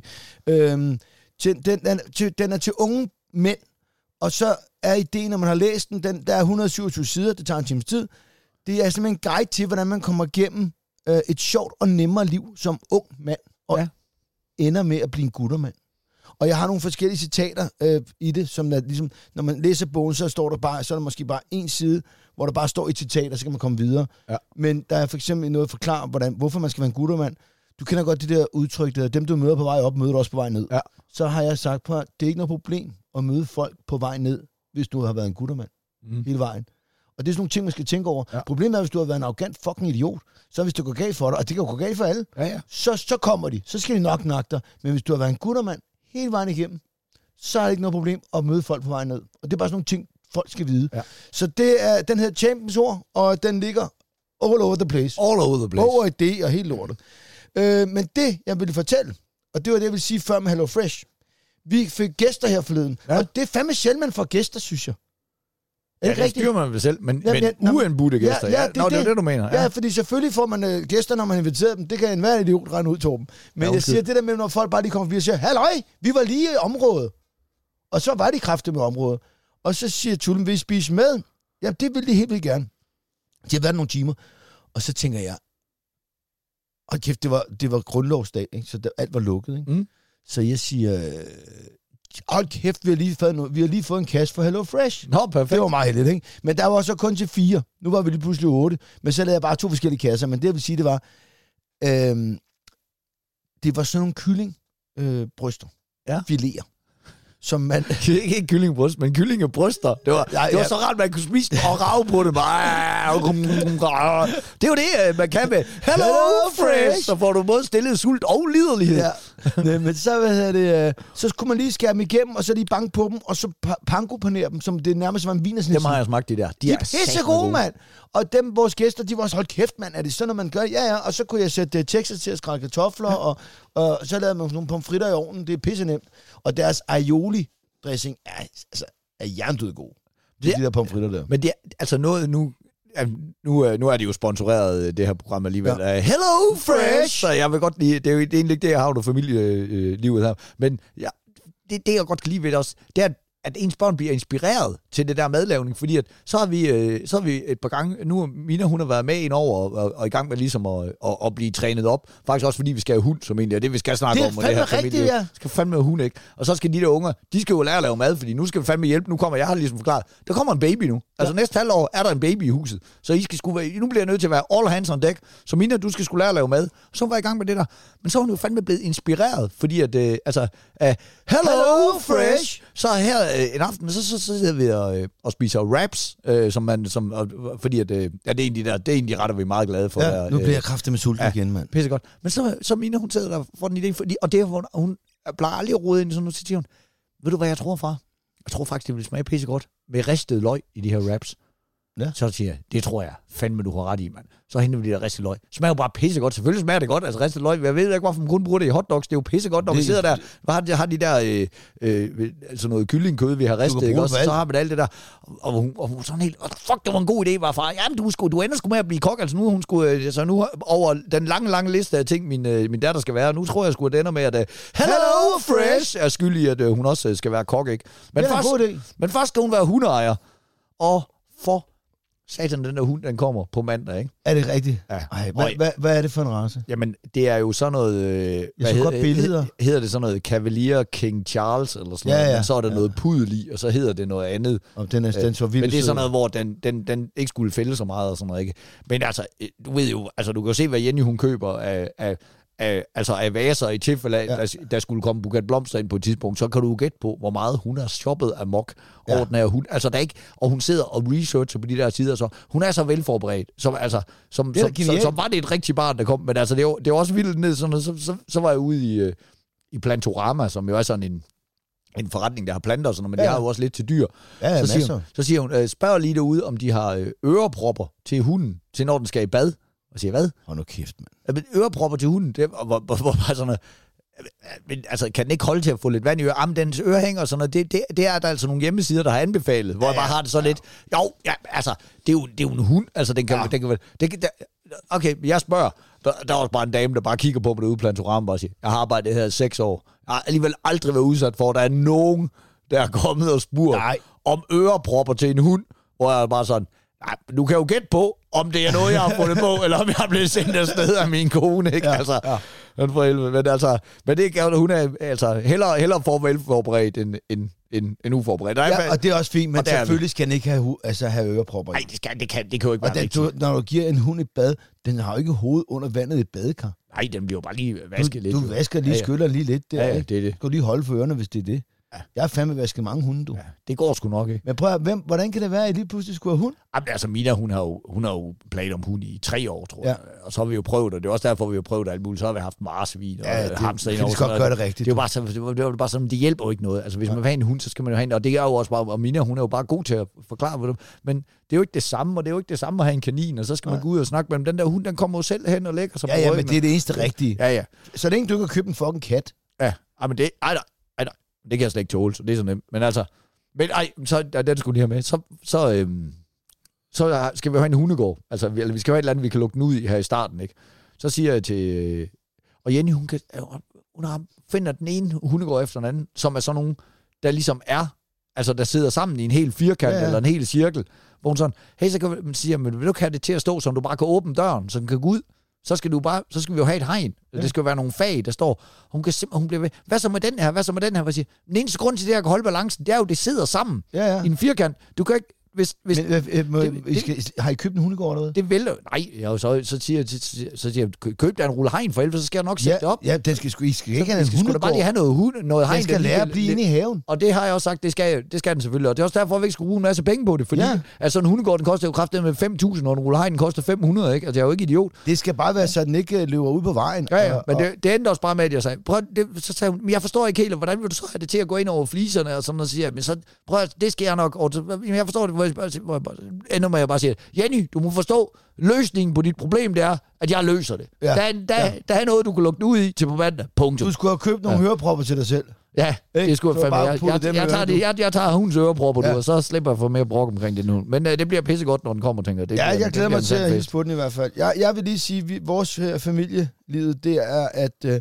Den er til unge mænd, og så er ideen, når man har læst den, der er 127 sider, det tager en times tid. Det er simpelthen en guide til, hvordan man kommer igennem et sjovt og nemmere liv som ung mand, og ender med at blive en guttermand. Og jeg har nogle forskellige citater i det, som der, ligesom, når man læser bogen, så er der måske bare en side, hvor der bare står et citat, og så kan man komme videre. Ja. Men der er for eksempel noget at forklare, hvorfor man skal være en guttermand. Du kender godt det der udtryk, der dem du møder på vej op, møder du også på vej ned. Ja. Så har jeg sagt på, det er ikke noget problem at møde folk på vej ned, hvis du har været en guttermand hele vejen. Og det er sådan nogle ting, man skal tænke over. Ja. Problemet er, hvis du har været en arrogant fucking idiot, så hvis det går galt for dig, og det kan jo gå galt for alle, så kommer de. Så skal de nok nakke dig. Men hvis du har været en guttermand hele vejen igennem, så er det ikke noget problem at møde folk på vej ned. Og det er bare sådan nogle ting, folk skal vide. Ja. Så den hedder Champions Ord, og den ligger all over the place. All over the place. Over det og helt lortet. Men det, jeg ville fortælle, og det var det, jeg ville sige før med Hello Fresh. Vi fik gæster her forleden, og det er fandme sjældent, man får gæster, synes jeg. Ja, det styrer man vel selv, men uindbudte gæster. Ja, det er det, du mener. Ja, fordi selvfølgelig får man gæster, når man inviterer dem. Det kan enhver idiot regne ud, Torben. Men jeg siger det der med, når folk bare lige kommer forbi og siger, halløj, vi var lige i området. Og så var de kræfter med området. Og så siger Tullen, vil I spise med? Ja, det ville de helt vildt gerne. De har været nogle timer. Og så tænker jeg, kæft, det var grundlovsdag, ikke? Så alt var lukket. Ikke? Så jeg siger... hold kæft, vi har lige fået en kasse for Hello Fresh. Nå, perfekt. Det var meget heldigt, ikke? Men der var så kun til 4. Nu var vi lige pludselig 8. Men så lavede jeg bare 2 forskellige kasser. Men det, jeg vil sige, det var... det var sådan nogle kyllingbryster. Fileter. Som man... ikke kyllingebryst, men kyllingebryster. Det var så rart, man kunne spise og rave på det. Det er jo det, man kan med Hello Fresh. Så får du både stillet sult og liderlighed. Ja. Men så, så kunne man lige skære dem igennem, og så lige banke på dem, og så panko-panere dem, som det nærmest var en vinersnitzel. Dem har jeg smagt, de der. De er pisse gode, mand. Og dem, vores gæster, de var også, hold kæft, mand, er det sådan, når man gør? Ja, og så kunne jeg sætte Texas til at skrælle kartofler, og så lavede man nogle pomfritter i ovnen. Det er pisse nemt. Og deres aioli-dressing er jerndød god. De der pomfritter der. Men det er altså noget nu er det jo sponsoreret, det her program alligevel. Ja. Hello Fresh! Så jeg vil godt lide, det er jo egentlig ikke det, jeg har under familielivet her. Men det jeg godt kan lide ved det også, det er, at ens børn bliver inspireret til det der madlavning, fordi at så har vi et par gange, nu Mina, hun har været med ind over og i gang med ligesom at blive trænet op, faktisk også fordi vi skal have hund, som egentlig er det, vi skal snakke om. Det er fandme rigtigt, ja. Skal fandme have hund, ikke? Og så skal de der unger, de skal jo lære at lave mad, fordi nu skal vi fandme hjælpe. Nu kommer, jeg har ligesom forklaret, der kommer en baby nu. Altså næste halvår er der en baby i huset, så nu bliver jeg nødt til at være all hands on deck, så Mina, du skal lære at lave mad. Så var jeg i gang med det der. Men så er hun jo fandme blevet inspireret, fordi at, Hello Fresh! Så her en aften, så sidder vi og spiser wraps, fordi at, det er egentlig ret, er vi meget glade for. Ja, nu bliver jeg kraftig med sulten igen, mand. Pissegodt. Men så Mina, hun sidder der for den idé, og det er, hun plejer aldrig at rode ind i sådan noget, så siger hun, ved du hvad jeg tror, far? Jeg tror faktisk, det vil smage pissegodt med ristet løg i de her wraps. Ja. Så siger jeg, det tror jeg fandme, du har ret i, mand. Så henter vi de der ristet løg. Smager jo bare pissegodt. Selvfølgelig smager det godt, altså ristet løg. Jeg ved ikke, hvorfor man kun bruger det i hotdogs. Det er jo pissegodt, når vi sidder der. Har de der sådan noget kyllingkød, vi har ristet, ikke? Også, så har vi alt det der. Og hun sådan helt, fuck, det var en god idé, var far. Jamen, du ender sgu med at blive kok. Altså nu, nu over den lange liste af ting, min datter skal være. Nu tror jeg sgu, at det ender med, at Hello Fresh er skyldig, at hun også skal være kok, ikke? Men først skal hun være hundeejer. Og for satan, den der hund, den kommer på mandag, ikke? Er det rigtigt? Ja. Ej, hvad er det for en race? Jamen, det er jo sådan noget... Jeg så godt billeder. Hedder det sådan noget Cavalier King Charles, eller sådan noget, men så er der noget pudel i, og så hedder det noget andet. Og den så vildt. Men det er sådan noget, hvor den ikke skulle fælde så meget, og sådan noget, ikke? Men altså, du ved jo, altså, du kan jo se, hvad Jenny, hun køber af vaser i tilfælde af, der skulle komme buket blomster ind på et tidspunkt, så kan du jo gætte på, hvor meget hun har shoppet amok over den her hund. Altså, der er ikke, og hun sidder og researcher på de der sider, så hun er så velforberedt, som var det et rigtigt barn, der kom, men altså, det er også vildt ned, sådan noget, så var jeg ude i Plantorama, som jo er sådan en forretning, der har planter og sådan noget, men de har jo også lidt til dyr. Ja, så siger hun, spørg lige derude, om de har ørepropper til hunden, til når den skal i bad. Og siger, hvad? Hold nu kæft, mand. Ørepropper til hunden, det hvor bare sådan noget. Men, altså, kan den ikke holde til at få lidt vand i øret? Jamen, dens ørehænger og sådan noget, det er der altså nogle hjemmesider, der har anbefalet, hvor jeg bare har det så lidt. Jo, ja, altså, det er jo en hund, altså, den kan okay, jeg spørger. Der er også bare en dame, der bare kigger på det ude i Plantorama og bare siger, jeg har arbejdet her i 6 år. Jeg har alligevel aldrig været udsat for, at der er nogen, der er kommet og spurgt om ørepropper til en hund, hvor jeg er bare sådan, nej, du kan jo gætte på, om det er noget, jeg har fundet på, eller om jeg er blevet sendt afsted af min kone, ikke? Ja, altså, for helvede. Men det er hun er altså hellere for velforberedt end uforberedt. Ja, og det er også fint, men selvfølgelig skal den ikke have ørepropper. Nej, det kan jo ikke være rigtigt. Når du giver en hund et bad, den har jo ikke hovedet under vandet i et badekar. Nej, den bliver jo bare lige vasket lidt. Du vasker lige, skyller lige lidt der. Ja, det er det. Du kan lige holde for ørerne, hvis det er det. Ja. Jeg har fandme vasket mange hunde, du. Ja, det går sgu nok, ikke? Men prøv at, hvordan kan det være, at I lige pludselig skulle have hund? Jamen, altså, Mina, hun har jo planet om hund i 3 år, tror jeg. Og så har vi jo prøvet, og det er også derfor, vi har prøvet alt muligt. Så har vi haft marsvin og hamster ind over. Det skal gøre det rigtigt. Det er bare sådan, det hjælper jo ikke noget. Altså, hvis man vil have en hund, så skal man jo have en, og det er jo også bare, og Mina, hun er jo bare god til at forklare for dem. Men det er jo ikke det samme, og det er jo ikke det samme at have en kanin, og så skal man gå ud og snakke med dem. Den der hund, den kommer jo selv hen og lægger sig på ryggen. Ja, men det er det eneste rigtige. Ja. Så længe du kan købe en fucking kat. Ja, men det... Det kan jeg slet ikke tåle, så det er så nemt. Men altså, så den skulle lige have med. Så skal vi have en hundegård. Altså, vi skal have et eller andet, vi kan lukke den ud i her i starten, ikke? Så siger jeg til... Og Jenny, hun finder den ene hundegård efter den anden, som er sådan nogle, der ligesom er, altså der sidder sammen i en hel firkant eller en hel cirkel, hvor hun sådan, hey, så kan man sige, men vil du ikke have det til at stå, så du bare kan åbne døren, så den kan gå ud? Så skal vi jo have et hegn. Ja. Det skal jo være nogle fag, der står. Hun bliver ved. Hvad så med den her? Hvad siger? Den eneste grund til det, jeg kan holde balancen, det er jo, det sidder sammen i en firkant. Du kan ikke... Har I købt en hundegård eller hvad? Det vil nej, så siger jeg, køb der en rulle hegn for helvede, så skal jeg nok sætte det op. Ja, den skal ikke have en hundegård. Skal du bare lige have noget hegn. Den skal lære at blive inde i haven. Og det har jeg også sagt, det skal den selvfølgelig. Og det er også derfor, at vi ikke skal bruge en masse penge på det, fordi altså en hundegård, den koster jo kraftigt med 5.000, og en rulle hegn koster 500, ikke? Altså jeg er jo ikke idiot. Det skal bare være, så den ikke løber ud på vejen. Ja, men det endte også bare med, at jeg sagde, så sagde hun, jeg forstår ikke helt, hvordan vil du så have det til at gå ind over fliserne, og sådan noget, siger, men så det skal jeg nok, jeg forstår det, hvor ender med at bare sige, Jenny, du må forstå, løsningen på dit problem, det er, at jeg løser det. Ja. Der er noget, du kan lukke ud i til på mandag. Punktum. Du skulle have købt nogle hørepropper til dig selv. Ja, det skulle jeg fandme. Jeg tager hundens ørepropper, og så slipper jeg for mere brok omkring det nu. Men det bliver pissegodt, når den kommer, tænker jeg. Jeg glæder mig til at hilse på den i hvert fald. Jeg vil lige sige, at vores familielivet, det er, at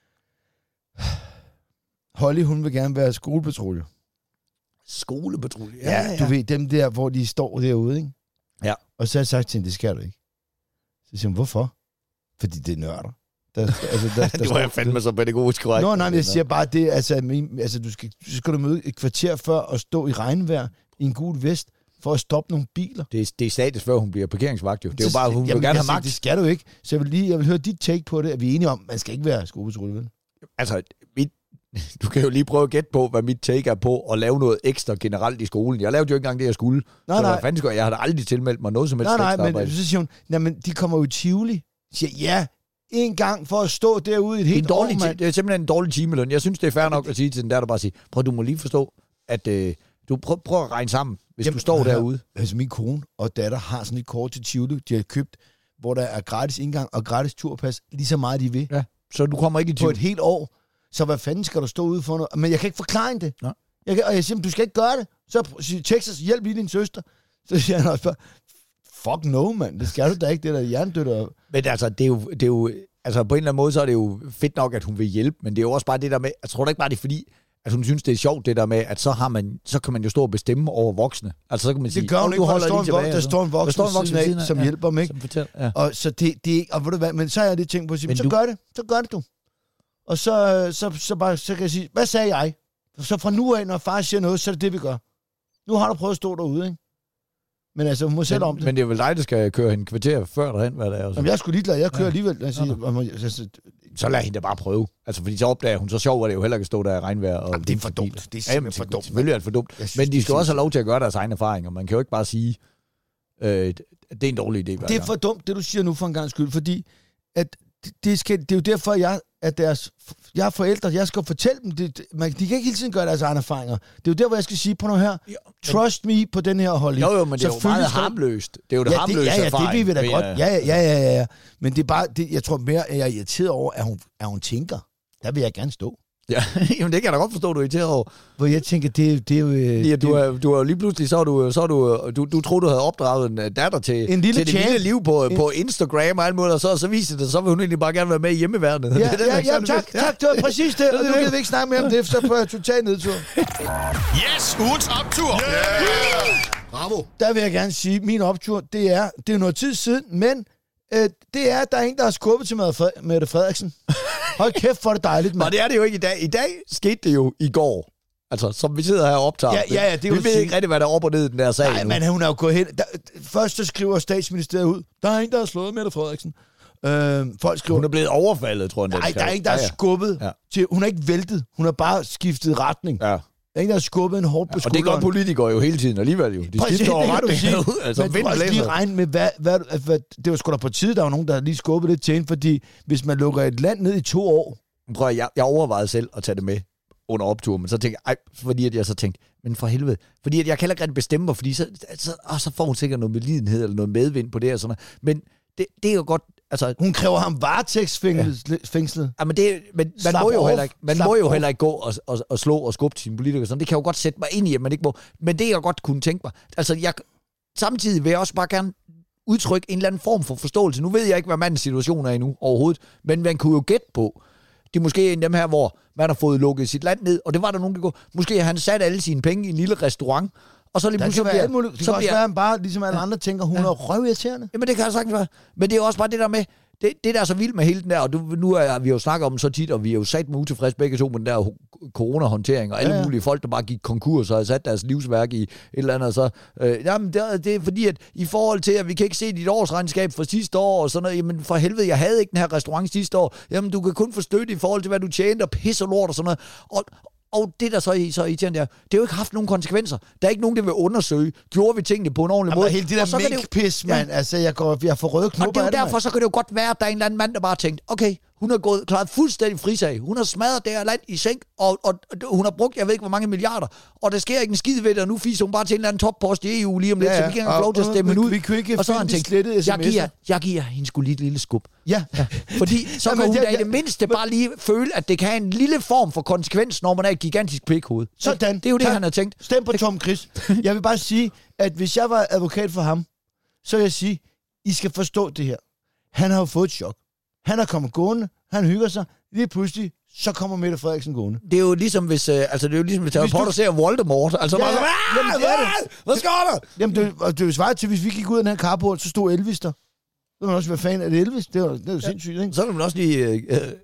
Holly, hun vil gerne være skolepatrulje. Skolepatrulje? Ja, du ved, dem der, hvor de står derude, ikke? Ja. Og så har jeg sagt til hende, det skal du ikke. Så siger hun, hvorfor? Fordi det er nørder. Det var jeg fandme så pædagogisk korrekt. Nå, nej, men jeg siger bare det, altså du skal møde et kvarter før og stå i regnvejr i en gul vest for at stoppe nogle biler. Det er status før hun bliver parkeringsvagt, jo. Det er jo bare, hun vil gerne have magt. Det skal du ikke. Så jeg vil høre dit take på det, at vi er enige om, man skal ikke være skolepatrulje. Altså, du kan jo lige prøve at gætte på, hvad mit take er på at lave noget ekstra generelt i skolen. Jeg lavede jo ikke engang det, jeg skulle. Nej. Hvad fanden skulle jeg? Jeg havde aldrig tilmeldt mig noget som helst ekstra arbejde. Men så siger hun, men de kommer jo i Tivoli. Siger, ja, en gang for at stå derude i et helt år, mand. Det er simpelthen en dårlig timeløn. Jeg synes, det er fair nok at sige til den der bare sige, prøv, du må lige forstå, at du prøv at regne sammen, hvis du står derude. Altså min kone og datter har sådan et kort til Tivoli, de har købt, hvor der er gratis indgang og gratis turpas, lige så meget de vil. Ja, så du kommer ikke i Tivoli. På et helt år. Så hvad fanden skal du stå ude for noget? Men jeg kan ikke forklare det. Ja. Og jeg siger, du skal ikke gøre det. Så siger Texas, hjælp lige din søster. Så siger han også bare, fuck no, mand. Det skal du da ikke, det der hjernedøtter. Men altså, det er jo altså på en eller anden måde, så er det jo fedt nok, at hun vil hjælpe, men det er jo også bare det der med, jeg tror da ikke bare, det er fordi, hun synes, det er sjovt, det der med, at så kan man jo stå og bestemme over voksne. Altså, så kan man sige, det gør hun ikke, der står en voksen siden af, som hjælper dem, ikke? Ja. Og så det og ved du hvad, men så har jeg det tænkt på at sige, så gør det du. Og så kan jeg sige, hvad sagde jeg? Så fra nu af, når far siger noget, så er det vi gør. Nu har du prøvet at stå derude, ikke? Men altså, hun må selv om det. Men det er vel dig, der skal køre hende kvarter før derhen, hvad det er. Jamen, jeg er sgu ligeglad. Jeg kører alligevel. Så lad hende da bare prøve. Altså, fordi så opdager hun, så sjov var det jo heller ikke at stå der i regnvejr. Og det er for dumt. Det er simpelthen for dumt. Selvfølgelig er det for dumt. Men de skal også have lov til at gøre deres egne erfaringer. Man kan jo ikke bare sige, det er en dårlig idé. Det er for dumt, det du siger nu for en gang skyld, fordi at det er jo derfor, jeg er forældre, jeg skal fortælle dem, de kan ikke hele tiden gøre deres egne erfaringer. Det er jo der, hvor jeg skal sige på noget her, trust me på den her holdning. Jo, men det er jo meget harmløst. Det er jo det harmløse erfaring. Ja, det ved vi da godt. Ja. Men det er bare, jeg tror mere, at jeg er irriteret over, at hun tænker. Der vil jeg gerne stå. Ja, jamen det kan jeg da godt forstå, du er irriteret over. Hvor jeg tænker, det er jo... Ja, du er lige pludselig, du troede, du havde opdraget en datter til det lille liv på Instagram og alt muligt, og så viste det, så vil hun egentlig bare gerne være med i hjemmeværnet. Ja, tak, det var præcis det, og nu kan vi ikke snakke mere om det, så på total nedtur. Yes, ugens optur! Yeah! Bravo! Der vil jeg gerne sige, min optur, det er noget tid siden, men det er, at der er en, der har skubbet til Mette Frederiksen. Hold kæft, hvor er det dejligt, mand. Og det er det jo ikke i dag. I dag skete det jo i går. Altså, som vi sidder her og optager. Ja, det vi ved ikke rigtig, hvad der er op og ned i den der sag. Nej, men hun er jo gået hen. Først så skriver Statsministeriet ud, der er en, der har slået Mette Frederiksen. Folk skriver... Hun er blevet overfaldet, tror jeg. Nej, der er en, der er skubbet til... Hun er ikke væltet. Hun har bare skiftet retning. Ja. Der er en, der har skubbet en hårdt på skulderen. Og det gør politikere jo hele tiden alligevel jo. De skifter over retning ud. Altså, men du må også lige regne med, hvad det var sgu da på tide, der var nogen, der lige skubbede det til hende, fordi hvis man lukker et land ned i 2 år... Prøv at, jeg overvejede selv at tage det med under opturen, men så tænkte jeg, fordi at jeg så tænkte, men for helvede, fordi at jeg kan heller ikke rigtig bestemme mig, fordi så får hun sikkert noget medlidenhed eller noget medvind på det og sådan noget. Men det er jo godt, altså... Hun kræver ham varetægtsfængslet. Ja, men man må jo heller ikke gå og slå og skubbe til sine politikere. Sådan. Det kan jo godt sætte mig ind i, at man ikke må. Men det jeg godt kunne tænke mig, altså samtidig vil jeg også bare gerne udtrykke en eller anden form for forståelse. Nu ved jeg ikke, hvad mandens situation er endnu overhovedet, men man kunne jo gætte på, det er måske en af dem her, hvor man har fået lukket sit land ned, og det var der nogen, der går. Måske har han sat alle sine penge i en lille restaurant, og så lige pludselig bliver... Det kan også være, at han bare, ligesom alle andre, tænker, hun er røvirriterende. Jamen, det kan jeg sagtens være. Men det er også bare det der med, det der er så vildt med hele den der, og nu er vi jo snakket om den så tit, og vi er jo sat med utilfreds begge to med den der corona-håndtering, og alle mulige folk, der bare gik konkurs og havde sat deres livsværk i et eller andet, og så, jamen det er fordi, at i forhold til, at vi kan ikke se dit årsregnskab fra sidste år, og sådan noget, jamen for helvede, jeg havde ikke den her restaurant sidste år, jamen du kan kun få støtte i forhold til, hvad du tjente, og pisse og lort og sådan noget, og det der så irriterende er, det har jo ikke haft nogen konsekvenser. Der er ikke nogen, der vil undersøge. Gjorde vi tingene på en ordentlig måde? Hele det der mink-pis, mand. Altså, jeg får røde knopper. Og det er jo derfor, så kan det jo godt være, at der er en eller anden mand, der bare tænkt, okay, hun har klaret fuldstændig frisag. Hun har smadret det her land i sænk, og hun har brugt, jeg ved ikke, hvor mange milliarder. Og der sker ikke en skid ved det, og nu fiser hun bare til en eller anden toppost i EU lige om lidt, så vi kan ikke have lov til at stemme ud. Vi kan ikke og så har han tænkt, jeg giver hende sgu lige et lille skub. Ja. Fordi så kan hun da i det mindste bare lige føle, at det kan have en lille form for konsekvens, når man er et gigantisk pikhoved. Sådan. Det er jo det, han har tænkt. Stem på Tom Chris. Jeg vil bare sige, at hvis jeg var advokat for ham, så vil jeg sige, I skal forstå det her. Han har jo fået et chok. Han er kommet gående, han hygger sig, lige pludselig, så kommer Mette Frederiksen gående. Det er jo ligesom, hvis der var på, der ser Voldemort. Altså, hvad skal der? Jamen, det er jo svaret til, hvis vi gik ud af den her carport, så stod Elvis der. Så vil man også være fan af det Elvis. Det er jo sindssygt, ikke? Så vil man også lige...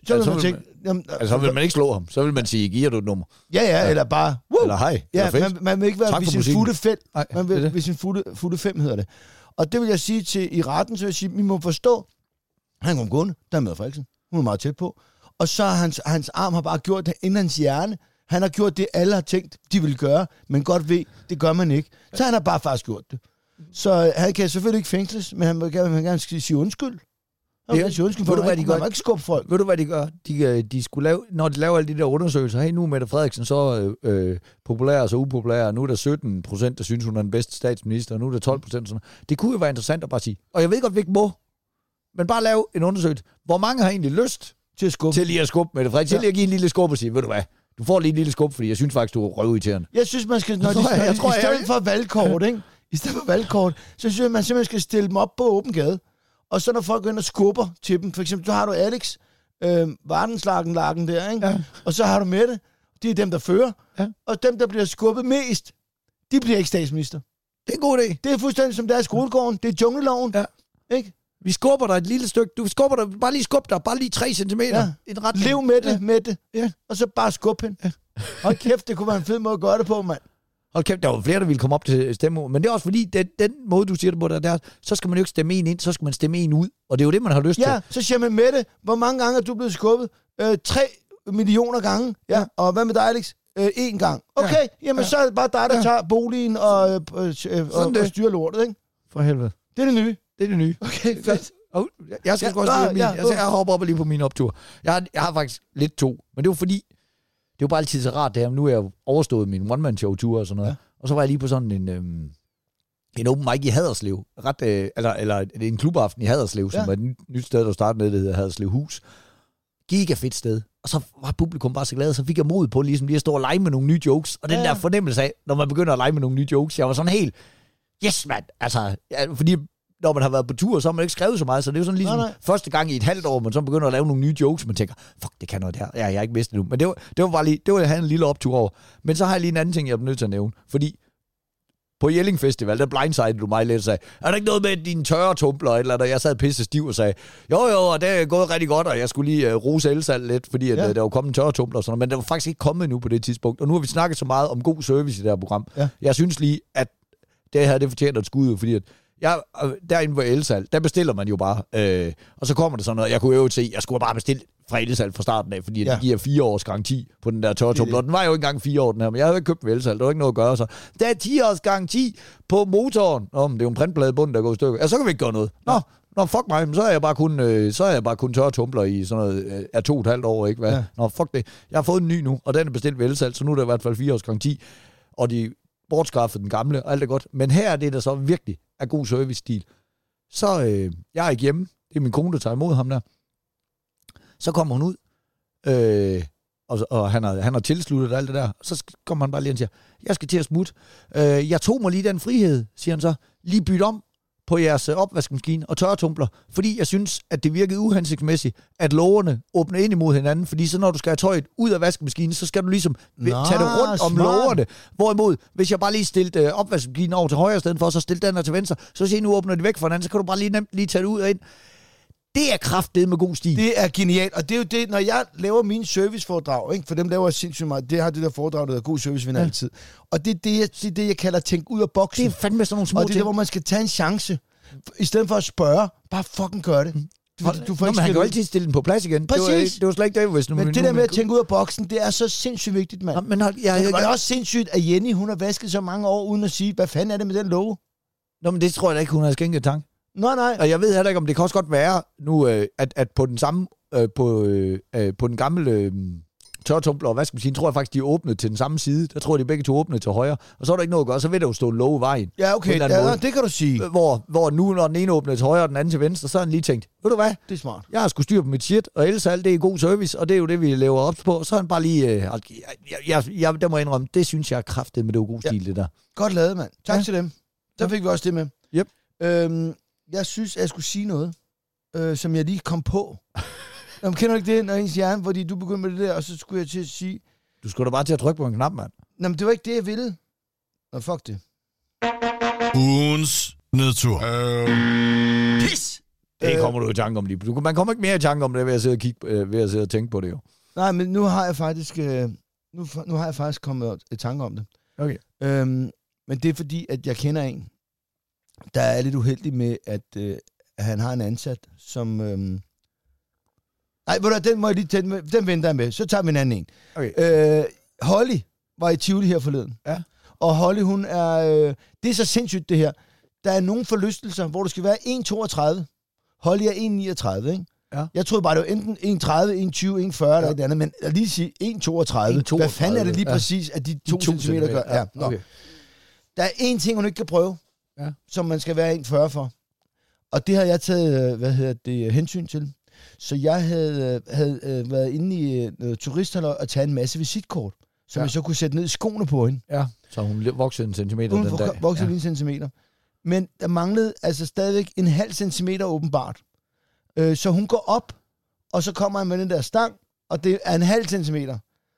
så vil man ikke slå ham. Så vil man sige, giver du et nummer? Ja, eller bare... Eller hej. Ja, man vil ikke være ved sin fulde fem. Man vil ved sin fulde 5, hedder det. Og det vil jeg sige til i retten, så vil jeg sige, vi må forstå, han kom gående, der er Mette Frederiksen. Hun er meget tæt på. Og så hans arm har bare gjort det inden hans hjerne. Han har gjort det, alle har tænkt, de vil gøre, men godt ved, det gør man ikke. Så han har bare faktisk gjort det. Så han kan selvfølgelig ikke fængsles, men han vil gerne sige undskyld. Han vil gerne sige undskyld, for han må ikke skubbe folk. Ved du, hvad de gør? De skulle lave, når de laver alle de der undersøgelser, hey, nu er Mette Frederiksen så populær og så upopulær, og nu er der 17%, der synes, hun er den bedste statsminister, og nu er der 12%. Sådan. Det kunne jo være interessant at bare sige. Og jeg ved godt, vi ikke må, men bare lave en undersøgelse. Hvor mange har egentlig lyst til lige at skubbe Mette Frederiksen? Til lige at give en lille skub og sige, ved du hvad, du får lige en lille skub, fordi jeg synes faktisk, du er røvirriterende. Jeg synes, man skal, i stedet for valgkort, ikke? I stedet for valgkort, så synes jeg, man simpelthen skal stille dem op på åben gade. Og så når folk går ind og skubber til dem, for eksempel, så har du Alex, Vardenslagen der, ikke? Ja. Og så har du Mette. det er dem, der fører. Ja. Og dem, der bliver skubbet mest, de bliver ikke statsminister. Det er en god idé. Det er fuldstændig som der er i skolegården. Det er jungleloven. Ja. Ikke? Vi skubber dig et lille stykke. Du skubber dig, bare lige skub dig, bare lige 3 centimeter. Ja. En retning. Lev med det. Ja. Og så bare skub hende. Ja. Hold kæft, det kunne være en fed måde at gøre det på, mand. Hold kæft, der var flere, der ville komme op til stemme. Men det er også fordi, den måde, du siger det på, der, så skal man jo ikke stemme en ind, så skal man stemme en ud. Og det er jo det, man har lyst til. Ja, så siger man med det. Hvor mange gange er du blevet skubbet? 3 millioner gange. Ja. Og hvad med dig, Alex? 1 gang. Okay, jamen så er det bare dig, der tager boligen og styrer lortet, ikke? For helvede. Det er det nye. Det er det nye. Okay, fedt. Jeg skal også jeg hopper op lige på min optur. Jeg har faktisk lidt 2, men det var fordi, det var bare altid så rart det her. Nu er jeg overstået min one-man-show-tur og sådan noget. Ja. Og så var jeg lige på sådan en open mic i Haderslev. Eller en klubaften i Haderslev, som var et nyt sted, der startede med, det hedder Haderslev Hus. Giga fedt sted. Og så var publikum bare så glad, så fik jeg mod på ligesom lige at stå og lege med nogle nye jokes. Og den der fornemmelse af, når man begynder at lege med nogle nye jokes, jeg var sådan helt, yes mand, altså, fordi når man har været på tur, så har man ikke skrevet så meget, så det er jo sådan ligesom første gang i et halvt år, man så begynder at lave nogle nye jokes, man tænker, fuck, det kan noget der. Ja, jeg har ikke vidst det nu. Men det var bare lige, det var jeg havde en lille optur over. Men så har jeg lige en anden ting, jeg er nødt til at nævne. Fordi på Jelling Festival, der blindsidede du mig lidt og sagde, er der ikke noget med dine tørre tumbler, eller der jeg sad pisse stiv og sagde, jo, og det er gået rigtig godt, og jeg skulle lige rose elsalt lidt, fordi at, der var kommet tørre tumbler og sådan noget, men det var faktisk ikke kommet nu på det tidspunkt. Og nu har vi snakket så meget om god service i det her program. Ja. Jeg synes lige, at det her, det fortjener et skud, fordi at derinde hvor elsal, der bestiller man jo bare, og så kommer der sådan noget, jeg kunne jo se, jeg skulle bare bestille fra elsal fra starten af, fordi de giver 4 års garanti på den der tørretumbler, og den var jo ikke engang 4 år den her, men jeg havde ikke købt ved elsal, der var ikke noget at gøre, så der er 10 års garanti på motoren, men det er jo en printplade i bunden, der går i stykker, så kan vi ikke gøre noget. Nå, fuck mig, men så er jeg bare kun tørretumbler i sådan noget af 2,5 år, ikke hvad? Ja. Nå, fuck det. Jeg har fået en ny nu, og den er bestilt ved elsal, så nu er der i hvert fald 4 års garanti, og de bortskaffet den gamle, og alt er godt. Men her er det der så virkelig er god service-stil. Så jeg er ikke hjemme. Det er min kone, der tager imod ham der. Så kommer hun ud, og han har tilsluttet alt det der. Så kommer han bare lige og siger, jeg skal til at smutte. Jeg tog mig lige den frihed, siger han så. Lige bytte om på jeres opvaskemaskine og tørretumbler, fordi jeg synes, at det virkede uhensigtsmæssigt, at lågerne åbner ind imod hinanden, fordi så når du skal have tøjet ud af vaskemaskinen, så skal du ligesom tage det rundt om lågerne. Hvorimod, hvis jeg bare lige stillede opvaskemaskinen over til højre stedet for, så stille den her til venstre, så siger nu åbner de væk fra hinanden, så kan du bare lige nemt lige tage det ud og ind. Det er kraftedeme med god stil. Det er genialt, og det er jo det, når jeg laver mine serviceforedrag, ikke? For dem laver jeg sindssygt meget. Det har det der foredrag, der hedder god service vinder altid. Og det er det, jeg kalder tænk ud af boksen. Det er fandme sådan nogle små ting. Og det er der, hvor man skal tage en chance. I stedet for at spørge, bare fucking gør det. Du får ikke han kan jo altid stille den på plads igen. Præcis. Det var slet ikke det, hvis nu... Men det der med at tænke ud af boksen, det er så sindssygt vigtigt, mand. Men det er også sindssygt, at Jenny, hun har vasket så mange år, uden at sige, hvad fanden er det med den låge? Nå, men det tror jeg da ikke, hun har skænket tanke. Nej. Og jeg ved heller ikke, om det kan også godt være nu, at på den samme, på den gamle tørretumbler og vaskemaskine, tror jeg faktisk, de er åbnet til den samme side. Der tror jeg, de begge to åbnet til højre. Og så er der ikke noget at gøre, så vil der jo stå en låge i vejen. Ja, okay, det kan du sige. Hvor nu, når den ene åbner til højre og den anden til venstre, så har han lige tænkt, ved du hvad? Det er smart. Jeg har sgu styr på mit shit, og ellers alt det er god service, og det er jo det, vi lever op på. Så er han bare lige... der må jeg indrømme, det synes jeg er kraftigt med det god stil, det der. Godt lavet, mand. Tak til dem. Så fik vi også det med. Yep. Jeg synes, jeg skulle sige noget, som jeg lige kom på. Jamen, kender du ikke det, når ens hjerne, fordi du begyndte med det der, og så skulle jeg til at sige... Du skulle da bare til at trykke på en knap, mand. Nå, men det var ikke det, jeg ville. Nå, fuck det. Ugens nedtur. Pis! Det kommer du i tanke om lige. Man kommer ikke mere i tanke om det, ved at sidde og tænke på det jo. Nej, men nu har jeg faktisk... nu har jeg faktisk kommet i tanke om det. Okay. Men det er fordi, at jeg kender en, der er lidt uheldig med, at han har en ansat, som... Nej, den venter jeg med. Så tager vi en anden en. Okay. Holly var i Tivoli her forleden. Ja. Og Holly, hun er... det er så sindssygt, det her. Der er nogle forlystelser, hvor du skal være 1,32. Holly er 1,39, ikke? Ja. Jeg troede bare, det var enten 1,30, 1,20, 1,40 eller et andet, men jeg lige sige 1,32. Hvad fanden er det lige præcis, at de 2 centimeter gør? Ja, okay. Der er én ting, hun ikke kan prøve, som man skal være 1,40 for. Og det har jeg taget, hensyn til. Så jeg havde været inde i turisthallen og taget en masse visitkort, som jeg så kunne sætte ned i skoene på hende. Ja, så hun voksede en centimeter den dag. Hun voksede en centimeter. Men der manglede altså stadigvæk en halv centimeter åbenbart. Så hun går op, og så kommer han med den der stang, og det er en halv centimeter.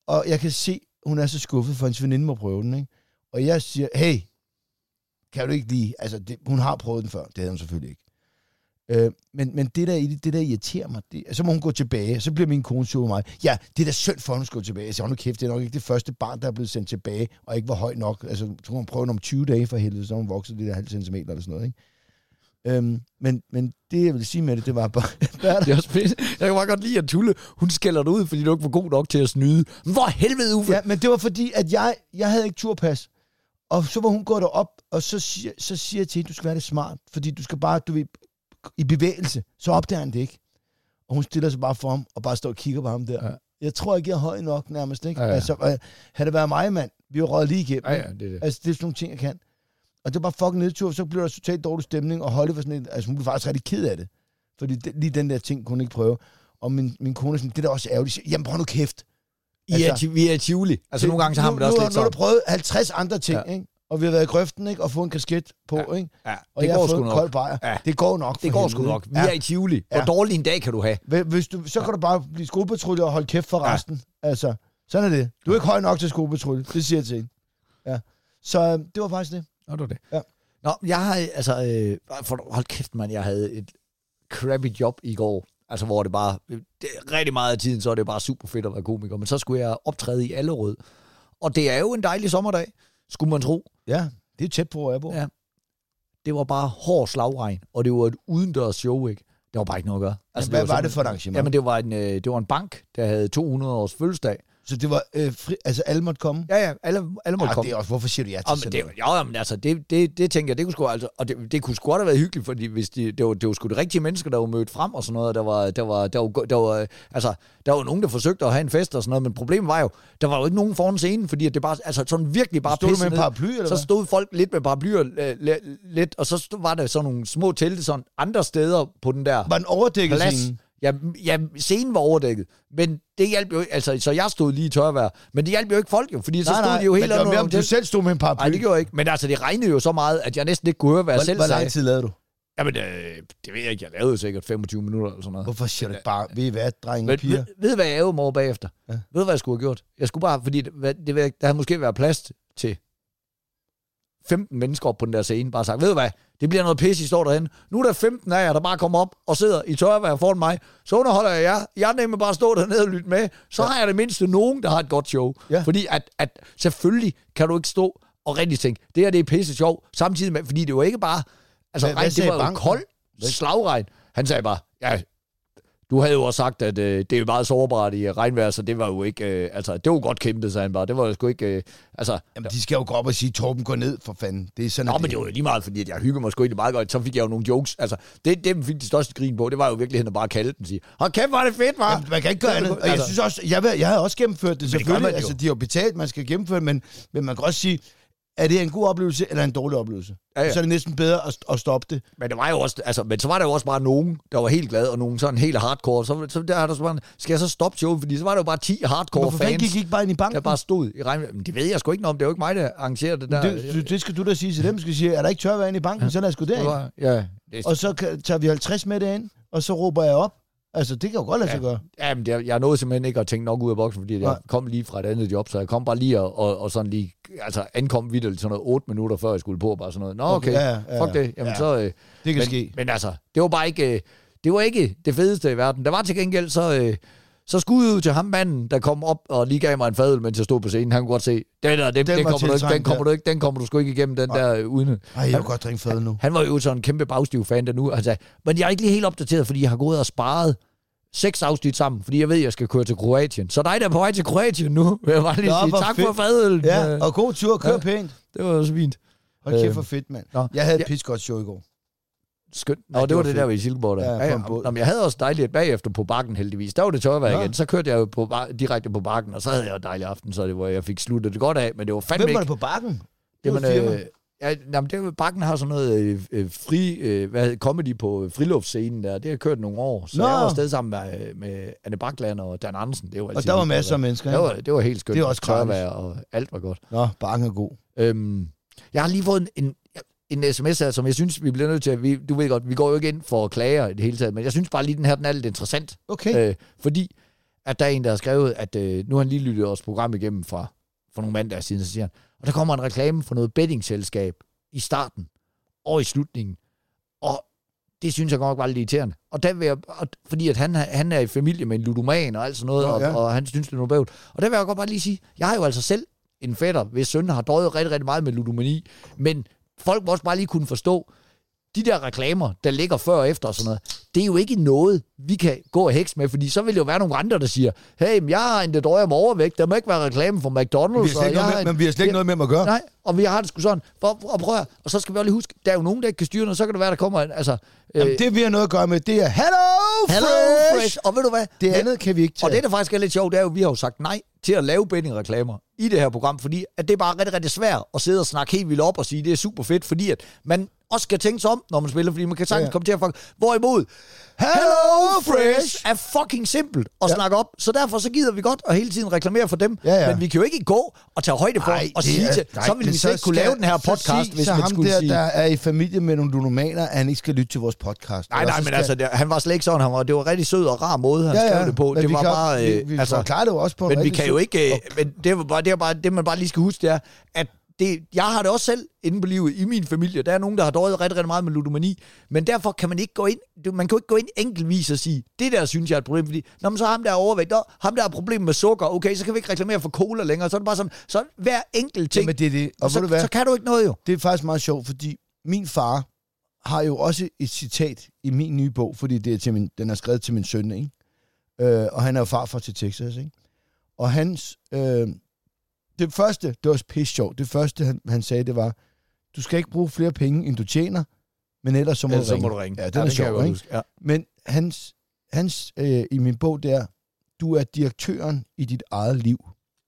Og jeg kan se, hun er så skuffet, for hendes veninde må prøve den, ikke? Og jeg siger, hey, kan du ikke lige... Altså, hun har prøvet den før. Det havde hun selvfølgelig ikke. Men det der i det der irriterer mig, så må hun gå tilbage, så bliver min kone sur mig. Ja, det er da synd for, at hun skal gå tilbage. Så hun kæft, det er nok ikke det første barn, der er blevet sendt tilbage, og ikke var høj nok. Altså, så hun prøve om 20 dage for helvede, så hun vokset det der 0,5 centimeter eller sådan noget, ikke? Men det, jeg vil sige med det var bare... Det er også fedt. Jeg kan bare godt lide, at Tulle, hun skælder dig ud, fordi du ikke var god nok til at snyde. Hvor helvede, Uffe! Ja, men det var fordi, at jeg havde ikke turpas. Og så var hun gået derop, og så siger jeg til hende, du skal være lidt smart, fordi du skal bare, du ved, i bevægelse, så opdager han det ikke. Og hun stiller sig bare for ham, og bare står og kigger på ham der. Ja. Jeg tror ikke, jeg er høj nok nærmest, ikke? Ja, ja. Altså, havde det været mig, mand, vi har røget lige igennem. Ja, det er det. Altså, det er sådan nogle ting, jeg kan. Og det var bare fucking nedtur, så blev der totalt dårlig stemning, og Holly var sådan et, altså hun blev faktisk rigtig ked af det. Fordi lige den der ting kunne hun ikke prøve. Og min kone sådan, det er da også ærgerligt. Jamen, prøv nu kæft. Altså, vi er i Tivoli. Altså, nogle gange så har man det også lidt sådan. Nu har du prøvet 50 andre ting, ikke? Og vi har været i grøften, ikke? Og fået en kasket på, ikke? Ja, og jeg har fået en kold bajer. Ja. Det går nok. Det går sgu nok. Vi er i Tivoli. Hvor dårlig en dag kan du have? Så kan du bare blive skolepatrulje og holde kæft for resten. Altså, sådan er det. Du er ikke høj nok til skolepatrulje. Det siger jeg til hende. Ja. Så det var faktisk det. Nå, det var det. Ja. Nå, jeg har, altså, hold kæft, mand, jeg havde et crappy job i går. Altså, hvor det bare, rigtig meget af tiden, så er det bare super fedt at være komiker. Men så skulle jeg optræde i Allerød. Og det er jo en dejlig sommerdag, skulle man tro. Ja, det er tæt på, hvor jeg bor. Ja. Det var bare hård slagregn, og det var et udendørs show, ikke? Det var bare ikke noget at gøre. Altså, hvad var det for et arrangement? Jamen, det var en bank, der havde 200 års fødselsdag. Så det var altså alle måtte komme? Ja, alle måtte komme. Det er også, hvorfor siger du ja til sådan noget? Men altså, det tænker jeg, det kunne sgu altså, og det kunne sgu godt have været hyggeligt, fordi hvis det var sgu de rigtige mennesker, der var mødt frem og sådan noget, der var nogen, der forsøgte at have en fest og sådan noget, men problemet var jo, der var jo ikke nogen foran scenen, fordi det bare, altså sådan virkelig bare pisse ned. Stod du med en paraply, eller hvad? Så stod folk lidt med paraplyer, lidt, og så var der sådan nogle små telte sådan andre steder på den der. Var den overdækket scenen? Ja, scenen var overdækket, men det hjalp jo ikke, altså, så jeg stod lige i tørvejr, men det hjalp jo ikke folk jo, fordi så stod de jo helt andet. Nej, du selv stod med en paraply. Nej, det gjorde jeg ikke, men altså, det regnede jo så meget, at jeg næsten ikke kunne høre, hvad jeg selv sagde. Hvor lang tid lavede du? Jamen, det ved jeg ikke, jeg lavede sikkert 25 minutter eller sådan noget. Hvorfor siger du ikke bare, ved I hvad, drenge og piger? Ved hvad jeg øvede mig over bagefter? Ja. Ved du, hvad jeg skulle have gjort? Jeg skulle bare, fordi der havde måske været plads til 15 mennesker op på den der scene, bare sagt, ved du hvad, det bliver noget pisse, I står derhen. Nu er der 15 af jer, der bare kommer op og sidder i tørvejr foran mig. Så underholder jeg jer. Jeg nemlig bare stå dernede og lytte med. Så har jeg det mindste nogen, der har et godt show. Ja. Fordi at selvfølgelig kan du ikke stå og rigtig tænke, det her det er pisse sjov. Samtidig med, fordi det var ikke bare, altså regn, det var jo kold slagregn. Han sagde bare, ja, du havde jo også sagt, at det er jo meget sårbart i regnvejr, så det var jo ikke... altså, det var godt kæmpet, sagde han bare. Det var jo sgu ikke... Jamen, de skal jo gå op og sige, Torben, gå ned, for fanden. Det er sådan, men det var jo lige meget, fordi jeg hygger mig sgu egentlig meget godt. Så fik jeg jo nogle jokes. Altså, det fik de største grin på. Det var jo virkelig at bare kalde den og sige, hold kæft, hvor er det fedt, var. Man kan ikke gøre andet. Og jeg synes også... Jeg havde også gennemført det, selvfølgelig. Altså, de har jo betalt, man skal gennemføre det, men man kan også sige... Er det en god oplevelse, eller en dårlig oplevelse? Ja. Så er det næsten bedre at stoppe det. Men det var jo også, altså, men så var der jo også bare nogen, der var helt glade, og nogen sådan helt hardcore. Så der er der så bare, skal jeg så stoppe showet? Fordi så var der jo bare 10 hardcore fans. Hvorfor gik I ikke bare ind i banken? Der bare stod i regn. Men det ved jeg sgu ikke noget om. Det er jo ikke mig, der arrangerer det der. Det skal du da sige til dem. Skal sige, er der ikke tørvejr ind i banken, så lad os gå derind. Ja. Og så tager vi 50 med derind, og så råber jeg op. Altså, det kan jo godt lade sig gøre. Ja, men jeg nåede simpelthen ikke at tænke nok ud af boksen, fordi jeg kom lige fra et andet job, så jeg kom bare lige og sådan lige, altså ankom videre sådan noget 8 minutter, før jeg skulle på, bare sådan noget. Nå, okay, fuck det. Jamen så... det kan ske. Men altså, det var bare ikke... Det var ikke det fedeste i verden. Der var til gengæld så skulle ud til ham manden, der kom op og lige gav mig en fadøl, mens jeg stod på scenen. Han kunne godt se, den kommer du sgu ikke igennem, den der uden. Nej, jeg vil godt drikke fadøl nu. Han var jo sådan en kæmpe bagstiv fan der nu. Altså, men jeg er ikke lige helt opdateret, fordi jeg har gået og sparet 6 afsnit sammen, fordi jeg ved, at jeg skal køre til Kroatien. Så dig, der er på vej til Kroatien nu, vil jeg bare lige sige tak for fadøl. Ja, og god tur, kør pænt. Det var også fint. Hold kæft for fedt, mand. Jeg havde et pissegodt show i går. Skønt. Nå, det var det der i Silkeborg der. Ja. Nå, jeg havde også dejligt bagefter på bakken heldigvis. Der var det tørvejr igen. Så kørte jeg jo direkte på bakken, og så havde jeg jo dejlig aften, så det var, jeg fik sluttet det godt af, men det var fandme ikke... Hvem var det på bakken? Bakken har sådan noget comedy på friluftsscenen der. Det har jeg kørt nogle år. Så jeg var afsted sammen med Anne Bakland og Dan Andersen. Det var og der var masser af mennesker. Det var helt skønt. Det var også tørvejr, og alt var godt. Nå, bakken er god. Jeg har lige fået en sms her, som jeg synes, vi bliver nødt til at... Du ved godt, vi går jo ikke ind for klager i det hele taget, men jeg synes bare lige, den er lidt interessant. Okay. Fordi at der er en, der har skrevet, at nu har han lige lyttet vores program igennem for nogle mandage siden, så siger han, og der kommer en reklame for noget bettingselskab i starten og i slutningen. Og det synes jeg godt var lidt irriterende. Og der vil jeg, fordi at han er i familie med en ludoman og alt sådan noget, og han synes, det er noget bøvl. Og der vil jeg godt bare lige sige, jeg har jo altså selv en fætter, hvis søn har døjet rigtig, rigtig meget med ludomani, men folk må også bare lige kunne forstå, de der reklamer, der ligger før og efter og sådan noget, det er jo ikke noget, vi kan gå og hekse med, fordi så vil det jo være nogle andre, der siger, hey, jeg har en drøjer med overvægt, der må ikke være reklame for McDonald's. Men vi har slet ikke noget med at gøre. Nej, og vi har det sgu sådan, og prøv at, og så skal vi også lige huske, der er jo nogen, der ikke kan styre noget, så kan det være, der kommer en, altså... Jamen, det vi har noget at gøre med, det er Hello Fresh! Og ved du hvad? Det andet kan vi ikke tage. Og det, der faktisk er lidt sjovt, det er jo, vi har jo sagt nej til at lave betting-reklamer i det her program, fordi at det er bare rigtig, rigtig svært at sidde og snakke helt vildt op og sige, det er super fedt, fordi at man også skal tænke sig om, når man spiller, fordi man kan sagtens komme til at fuck. Hvorimod, Hello Fresh er fucking simpelt at snakke op, så derfor så gider vi godt at hele tiden reklamere for dem, men vi kan jo ikke gå og tage højde for og sige til, så ville vi slet ikke kunne lave den her podcast, hvis man skulle sige... der er i familie med nogle ludomaner, at han ikke skal lytte til vores podcast. Nej, men altså, han var slet ikke sådan, det var rigtig sød og rar måde, han skrev det på. Det var bare... Vi klarer det jo også på men vi kan jo ikke... Men det man bare lige skal huske, det er, at jeg har det også selv inde på livet i min familie. Der er nogen, der har døjet rigtig, rigtig meget med ludomani. Men derfor kan man ikke gå ind... Man kan jo ikke gå ind enkeltvis og sige, det der synes jeg er et problem, fordi når man så har ham der overvægt, ham der har problem med sukker, okay, så kan vi ikke reklamere for cola længere. Så er det bare sådan, så hver enkelt ting, jamen, det. Og så kan du ikke noget jo. Det er faktisk meget sjovt, fordi min far har jo også et citat i min nye bog, fordi det er til den er skrevet til min søn, ikke? Og han er jo farfar til Texas, ikke? Og hans... det første, det var pisse sjovt. Det første, han sagde, det var, du skal ikke bruge flere penge, end du tjener, men ellers så må du ringe. Ja, det er sjovt, ikke? Ja. Men hans i min bog, det er, du er direktøren i dit eget liv.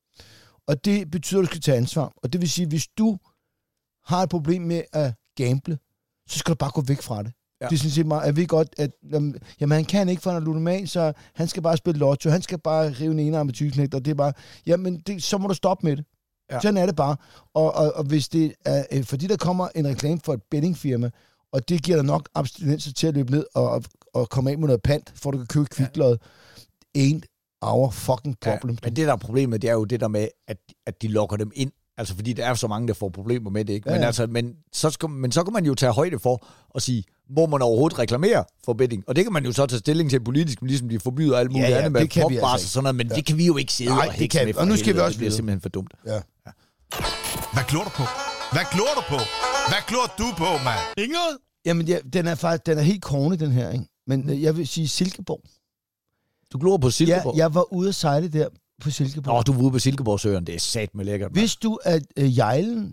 Og det betyder, at du skal tage ansvar. Og det vil sige, hvis du har et problem med at gamble, så skal du bare gå væk fra det. Ja. Det er sådan set meget, jeg ved godt, at jamen, han kan ikke, for han er ludoman, så han skal bare spille lotto, han skal bare rive en ener med tyknægt, og det er bare, jamen, så må du stoppe med det. Ja. Sådan er det bare. Og hvis det er, fordi der kommer en reklame for et bettingfirma, og det giver dig nok abstinenser til at løbe ned og komme af med noget pant, for du kan købe kviklod, ain't our fucking problem. Ja, men det der er problemet, det er jo det der med, at de lokker dem ind. Altså, fordi der er så mange, der får problemer med det, ikke? Ja, ja. Men så kan man jo tage højde for at sige, må man overhovedet reklamere for betting? Og det kan man jo så tage stilling til politisk, ligesom de forbyder alt muligt andet med popbars og sådan noget, men det kan vi jo ikke sidde og hækse med. Og nu skal vi også det bliver simpelthen for dumt. Ja. Hvad glor du på? Hvad glor du på? Hvad glor du på, mand? Inget? Jamen, den er helt korne, den her, ikke? Men jeg vil sige Silkeborg. Du glor på Silkeborg? Ja, jeg var ude at sejle der på Silkeborg. Nå, du var ude på Silkeborgsøen. Det er satme lækkert. Hvis du er Jejlen,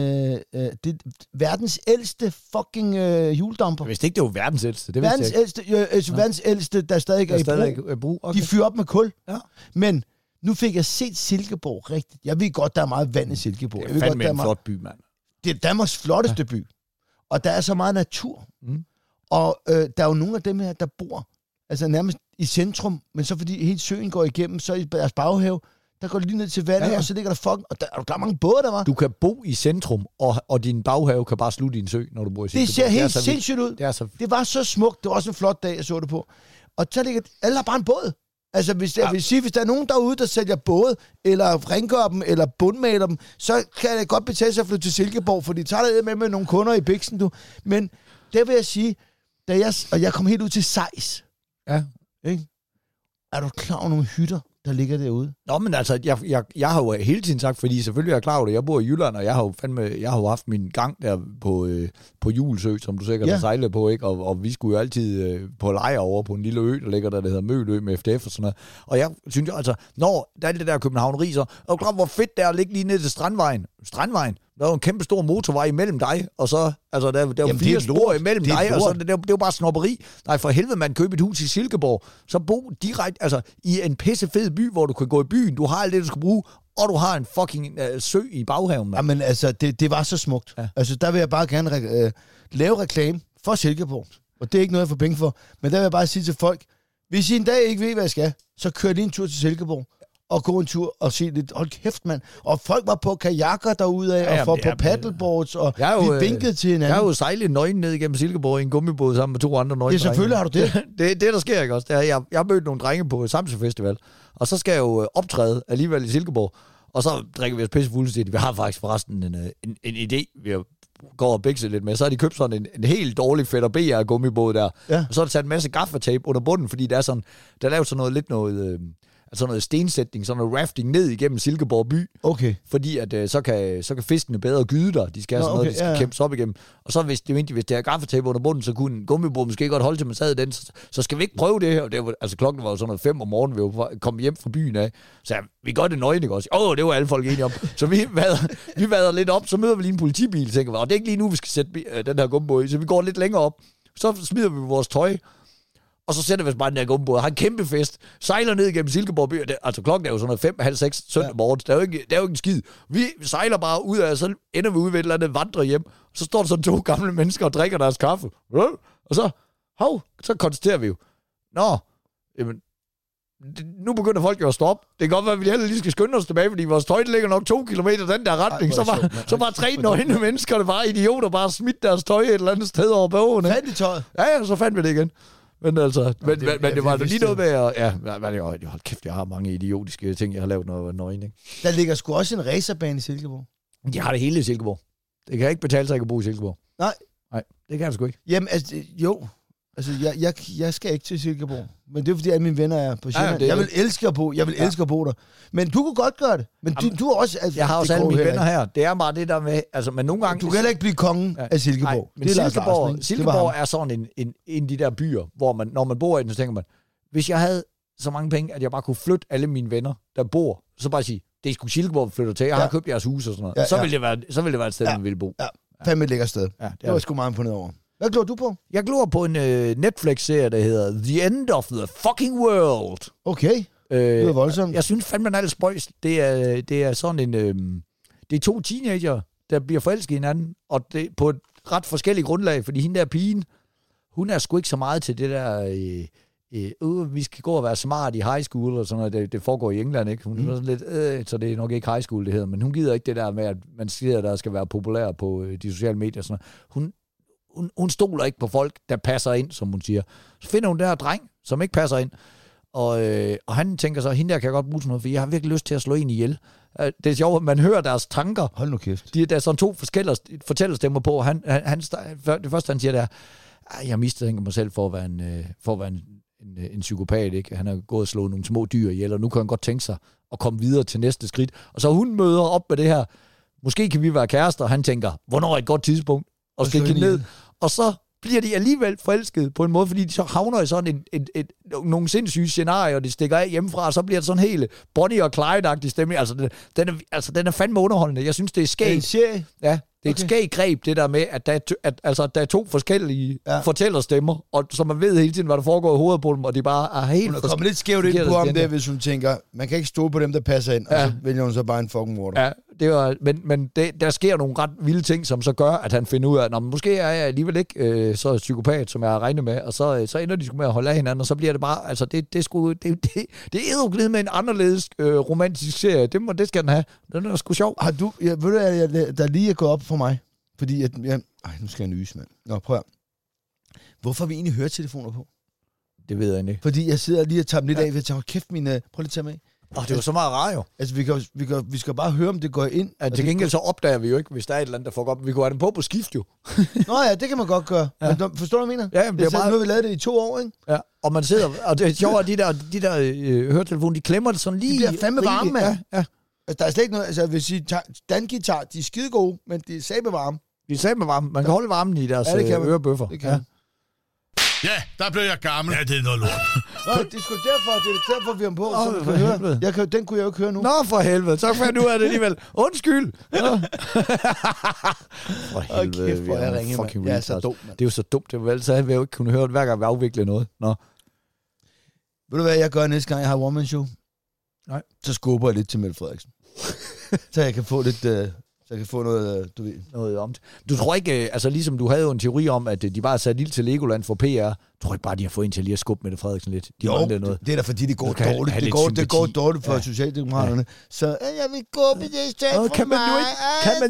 det er verdens ældste fucking hjuldamper. Jeg vidste ikke, det var verdens ældste. Det verdens ældste, der stadig er i brug. Okay. De fyrer op med kul. Ja. Men nu fik jeg set Silkeborg rigtigt. Jeg ved godt, der er meget vand i Silkeborg. Det er fandme en flot by, mand. Det er Danmarks flotteste by. Og der er så meget natur. Mm. Og der er jo nogle af dem her, der bor altså nærmest i centrum, men så fordi hele søen går igennem, så i deres baghave, der går det lige ned til vandet, og så ligger der fucking... Og der er mange både, der var. Du kan bo i centrum, og din baghave kan bare slutte i en sø, når du bor i Silkeborg. Det ser helt sindssygt ud. Det var så smukt. Det var også en flot dag, jeg så det på. Og så ligger... Alle har bare en båd. Altså, hvis der er nogen derude, der sælger både, eller rengør dem, eller bundmaler dem, så kan det godt betale sig at flytte til Silkeborg, for de tager det med nogle kunder i biksen, du. Men det vil jeg sige, jeg kom helt ud til Sejs. Ja. Ikke? Er du klar over nogle hytter, der ligger derude? Nå, men altså, jeg har jo hele tiden sagt, fordi selvfølgelig er jeg klar over det. Jeg bor i Jylland, og jeg har jo haft min gang der på Julsø, som du sikkert har sejlet på, ikke? Og vi skulle jo altid på lejr over på en lille ø, der ligger der hedder Mølø med FDF og sådan noget. Og jeg synes jo, altså, når der er det der københavneri, så er du klar, hvor fedt det er at ligge lige ned til Strandvejen. Der er jo en kæmpe stor motorvej imellem dig, og så, altså, der er jo 4 spor imellem dig, og så det er jo bare snobberi. Nej, for helvede, man køber et hus i Silkeborg, så bo direkte, altså, i en pissefed by, hvor du kan gå i byen, du har alt det, du skal bruge, og du har en fucking sø i baghaven. Man. Jamen, altså, det var så smukt. Ja. Altså, der vil jeg bare gerne lave reklame for Silkeborg, og det er ikke noget, jeg får penge for, men der vil jeg bare sige til folk, hvis I en dag ikke ved, hvad jeg skal, så kør lige en tur til Silkeborg, og gå en tur og se lidt. Hold kæft, mand. Og folk var på kajakker derudad, og på paddleboards, og vi vinkede til hinanden. Jeg har jo sejlet nøgen ned igennem Silkeborg i en gummibåd sammen med 2 andre nøgne. Ja, selvfølgelig har du det. Det, der sker ikke også. Jeg har mødt nogle drenge på Samsø Festival, og så skal jeg jo optræde alligevel i Silkeborg, og så drikker vi os pisse fuldstændig. Vi har faktisk forresten en idé, vi går og bikser lidt med. Så har de købt sådan en helt dårlig Fætter BR gummibåd der, og så har de sat en masse gaffatape under bunden, fordi der er sådan, der er lavet sådan noget stensætning, sådan noget rafting ned igennem Silkeborg by. Okay. Fordi at så kan fiskene bedre gyde der. De skal have sådan noget, de skal kæmpes op igennem. Og så hvis det er gaffatape under bunden, så kunne en gummibåd måske godt holde til, man sad i den. Så skal vi ikke prøve det her? Og det var, altså klokken var jo sådan noget 5 om morgenen, vi var kommet hjem fra byen af. Så vi gør det nøgne, ikke også? Det var alle folk enige om. Så vi vader lidt op, så møder vi lige en politibil, tænker vi, og det er ikke lige nu, vi skal sætte den her gummibåd i. Så vi går lidt længere op. Så smider vi vores tøj. Og så sætter vi os bare den der gummibåd, har en kæmpe fest, sejler ned igennem Silkeborg by, altså klokken er jo sådan noget 5:30, 6 søndag morgen, der er jo ikke en skid. Vi sejler bare ud af, så ender vi ude ved et eller andet vandrehjem, så står der sådan 2 gamle mennesker og drikker deres kaffe. Og så konstaterer vi jo, jamen, nu begynder folk jo at stoppe. Det kan godt være, at vi heller lige skal skynde os tilbage, fordi vores tøj ligger nok 2 kilometer den der retning. Så var 3 nøgne mennesker, der var idioter, bare smidt deres tøj et eller andet sted over bogene. Fandt de tøjet? Ja, så fandt vi det igen. Men altså, men det var lige noget med at... hold kæft, jeg har mange idiotiske ting, jeg har lavet noget nøgen, ikke? Der ligger sgu også en racerbane i Silkeborg. De har det hele i Silkeborg. Det kan ikke betale sig at bo i Silkeborg. Nej, det kan jeg sgu ikke. Jamen, altså, jo. Altså, jeg skal ikke til Silkeborg. Men det er fordi, at mine venner er på Sjælland. Jeg vil elske at bo. Elske at bo der. Men du kunne godt gøre det. Men du er også... Altså, jeg har også alle mine venner her. Det er bare det der med... Altså, men nogle gange... Du kan heller ikke blive kongen af Silkeborg. Nej, men Silkeborg er sådan en af de der byer, hvor man, når man bor i den, så tænker man, hvis jeg havde så mange penge, at jeg bare kunne flytte alle mine venner, der bor, så bare sige, det er sgu Silkeborg, flytter til. Jeg har købt jeres hus og sådan noget. Så ville det være et sted, man ville bo. Ja, fandme et lækkert sted. Det var sgu meget imponeret over. Hvad glor du på? Jeg glor på en Netflix-serie, der hedder The End of the Fucking World. Okay. Det er voldsomt. Jeg synes fandme, alt spøjs. Det er sådan en... det er 2 teenager, der bliver forelsket i hinanden, og det på et ret forskelligt grundlag, fordi hende der pigen, hun er sgu ikke så meget til det der... vi skal gå og være smart i high school, og sådan noget. Det foregår i England, ikke? Hun er sådan lidt... så det er nok ikke high school, det hedder, men hun gider ikke det der med, at man siger, at der skal være populær på de sociale medier og sådan noget. Hun stoler ikke på folk, der passer ind, som hun siger. Så finder hun den her dreng, som ikke passer ind. Og han tænker så, hende der kan jeg godt bruge sådan noget, for jeg har virkelig lyst til at slå en ihjel. Det er sjovt, at man hører deres tanker. Hold nu kæft. Der er sådan 2 forskellige fortællerstemmer på, og det første, han siger, det er, jeg mistænker mig selv for at være en psykopat, ikke? Han har gået og slået nogle små dyr ihjel, og nu kan han godt tænke sig at komme videre til næste skridt. Og så hun møder op med det her, måske kan vi være kærester, og han tænker, hvornår er et godt tidspunkt? Og skal kigge ned. Og så bliver de alligevel forelsket på en måde, fordi de så havner i sådan nogle sindssyge scenarier, og de stikker af hjemmefra, og så bliver det sådan helt Bonnie og Clyde-agtig stemning. Den er fandme underholdende. Jeg synes, det er skægt. En serie? Ja, det er et skægt greb, det der med, at der er 2 forskellige fortællerstemmer, og så man ved hele tiden, hvad der foregår i hovedet på dem, og de bare er helt... Hun er kommet lidt skævt ind på ham der, hvis hun tænker, man kan ikke stole på dem, der passer ind, og så vælger hun så bare en fucking morder. Ja, men der sker nogle ret vilde ting, som så gør, at han finder ud af, at måske er jeg alligevel ikke så psykopat, som jeg har regnet med, og så ender de sgu med at holde af hinanden, og så bliver det bare, altså det er edderglid med en anderledes romantisk serie, det skal den have. Den er sgu sjov. Har du, ved du, der lige er gået op for mig, fordi at, nu skal jeg nyse, mand. Nå, prøv at. Hvorfor har vi egentlig høretelefoner på? Det ved jeg ikke. Fordi jeg sidder lige og tager dem lidt af, og jeg tænker, kæft det er lige med. Det er jo så meget radio. Altså, vi skal bare høre, om det går ind. Til gengæld så opdager vi jo ikke, hvis der er et eller andet, der får op. Vi kunne have den på skift jo. Nå ja, det kan man godt gøre. Ja. Men, forstår du, hvad jeg mener? Ja, det er meget... Nu har vi lavet det i 2 år, ikke? Ja, og man sidder... Og det er sjovt, at de der høretelefoner, de klemmer det sådan lige... Det bliver fandme varme, mand. Ja. Altså, der er slet ikke noget... Altså, hvis I Dan-guitar, de er skide gode, men de er sabevarme. De er sabevarme. Man kan holde varmen i deres ørebøffer. Det kan Ja, der blev jeg gammel. Ja, det er noget lort. Nå, det er sgu derfor, vi er på, så vi kan høre. Den kunne jeg jo ikke høre nu. Nå, for helvede. Så fandt du af det alligevel. Undskyld. For helvede. Kæft, hvor jeg ringer, mand. Jeg er så dum, det er jo så dumt. Det var vel, så havde vi jo ikke kunne høre det, hver gang vi afvikler noget. Nå. Ved du hvad jeg gør næste gang, jeg har one-man show? Nej. Så skubber jeg lidt til Mette Frederiksen. Så jeg kan få lidt Så jeg kan få noget, du ved. Noget om det. Du tror ikke, altså ligesom du havde jo en teori om, at de bare satte ild til Legoland for PR. Tror ikke bare, de har fået en til lige at skubbe Mette Frederiksen lidt? Jo, noget. Det er da fordi, det går dårligt. Det går dårligt for Socialdemokraterne. Ja. Så jeg vil gå med det stedet for mig. Kan man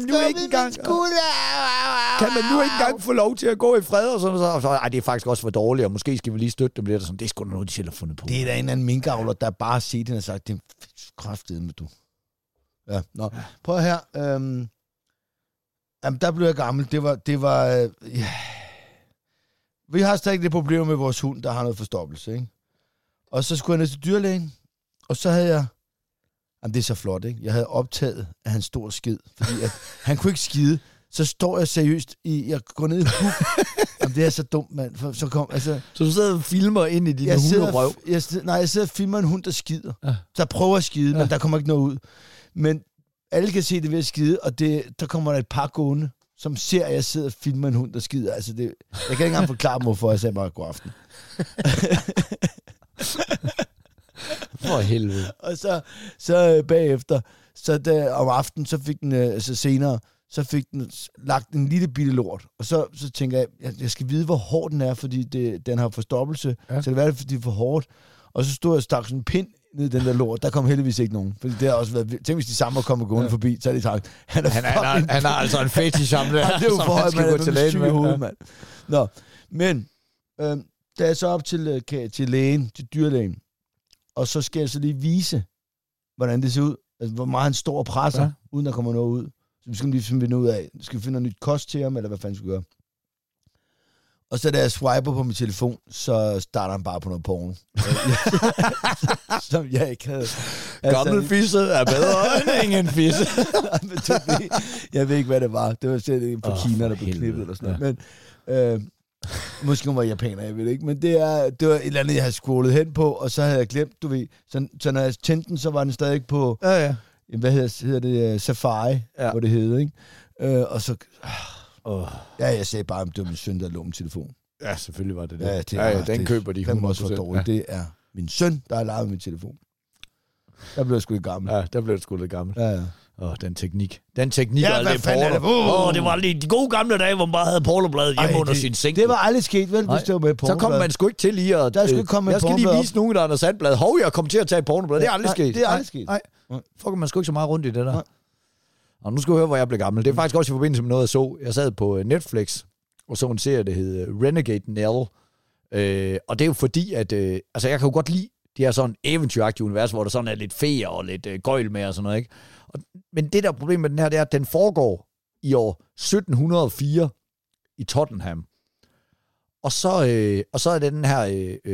nu ikke engang få lov til at gå i fred og sådan noget? Ej, det er faktisk også for dårligt, og måske skal vi lige støtte dem lidt. Og sådan. Det er sgu da noget, de selv har fundet på. Det er da en anden minkavler, der bare har set den og sagt, det er kraftigt med du. Ja, nå. Prøv her. Jamen, der blev jeg gammel. Det var ja. Vi har stadig det problem med vores hund, der har noget forstoppelse, ikke? Og så skulle jeg ned til dyrlægen, og så havde jeg... Jamen, det er så flot, ikke? Jeg havde optaget af hans store skid, fordi at han kunne ikke skide. Så står jeg seriøst jeg går ned i huk. Jamen, det er så dumt, mand. Så du sidder og filmer ind i din hunderøv? Jeg sidder og filmer en hund, der skider. Ja. Der prøver at skide, men der kommer ikke noget ud. Men alle kan se det ved at skide, og der kommer der et par gående, som ser, at jeg sidder og filmer en hund, der skider. Altså jeg kan ikke engang forklare dem, hvorfor jeg sagde bare god aften. For helvede. Og så bagefter, så om aftenen, så fik den, senere, så fik den lagt en lille bitte lort. Og så tænker jeg skal vide, hvor hård den er, fordi den har forstoppelse. Ja. Så det er fordi det er for hårdt. Og så stod jeg og stak sådan en pind ned i den der lort. Der kom heldigvis ikke nogen. Fordi det har også været... Tænk, hvis de samme kommer gående forbi, så er de sagt, han har altså en fetish om det. Det er jo for, at man er på syg i hovedet, mand. Nå, men da jeg så op til lægen, til dyrlægen, og så skal jeg så lige vise, hvordan det ser ud. Altså, hvor meget han står og presser, uden der kommer noget ud. Så vi skal lige finde ud af, skal vi finde noget nyt kost til ham, eller hvad fanden skal vi gøre? Og så da jeg swiper på min telefon, så starter han bare på noget porno. Som jeg ikke havde. Gammel fisse er bedre end ingen fisse. Jeg ved ikke, hvad det var. Det var selv en fra Kina, der blev knippet eller sådan noget. Men måske hun var japaner, jeg ved ikke. Men det var et eller andet, jeg havde scrollet hen på, og så havde jeg glemt, du ved. Så når jeg tændte den, så var den stadig på... Ja. Hvad hedder det? Safari, hvor det hedder, ikke? Og så... jeg sagde bare, at det var min søn, der lå med telefon. Ja, selvfølgelig var det det. Ja, den køber de 100%. Ja. Det er min søn, der har leget med telefon. Der blev jeg sgu lidt gammel. Ja, der blev jeg sgu lidt gammel. Ja. Den teknik. Den teknik ja, hvad fanden er det? Det var lige de gode gamle dage, hvor man bare havde pornobladet hjemme under sin seng. Det var aldrig sket, vel, hvis det var med pornoblad. Så kom man sgu ikke til lige at... Der skulle ikke komme jeg skal lige vise nogen, der er sandblad. Hov, jeg kom til at tage et pornoblad. Det er aldrig sket. Det er aldrig sket. Nej. Fuck, man sgu ikke så meget rundt i det der. Og nu skal vi høre, hvor jeg blev gammel. Det er faktisk også i forbindelse med noget, jeg så. Jeg sad på Netflix og så en serie, der hed Renegade Nell. Og det er jo fordi, at... altså, jeg kan jo godt lide de her sådan eventyragtige univers, hvor der sådan er lidt feer og lidt gøjl med og sådan noget, ikke? Men det der problem med den her, det er, at den foregår i år 1704 i Tottenham. Og så er den her,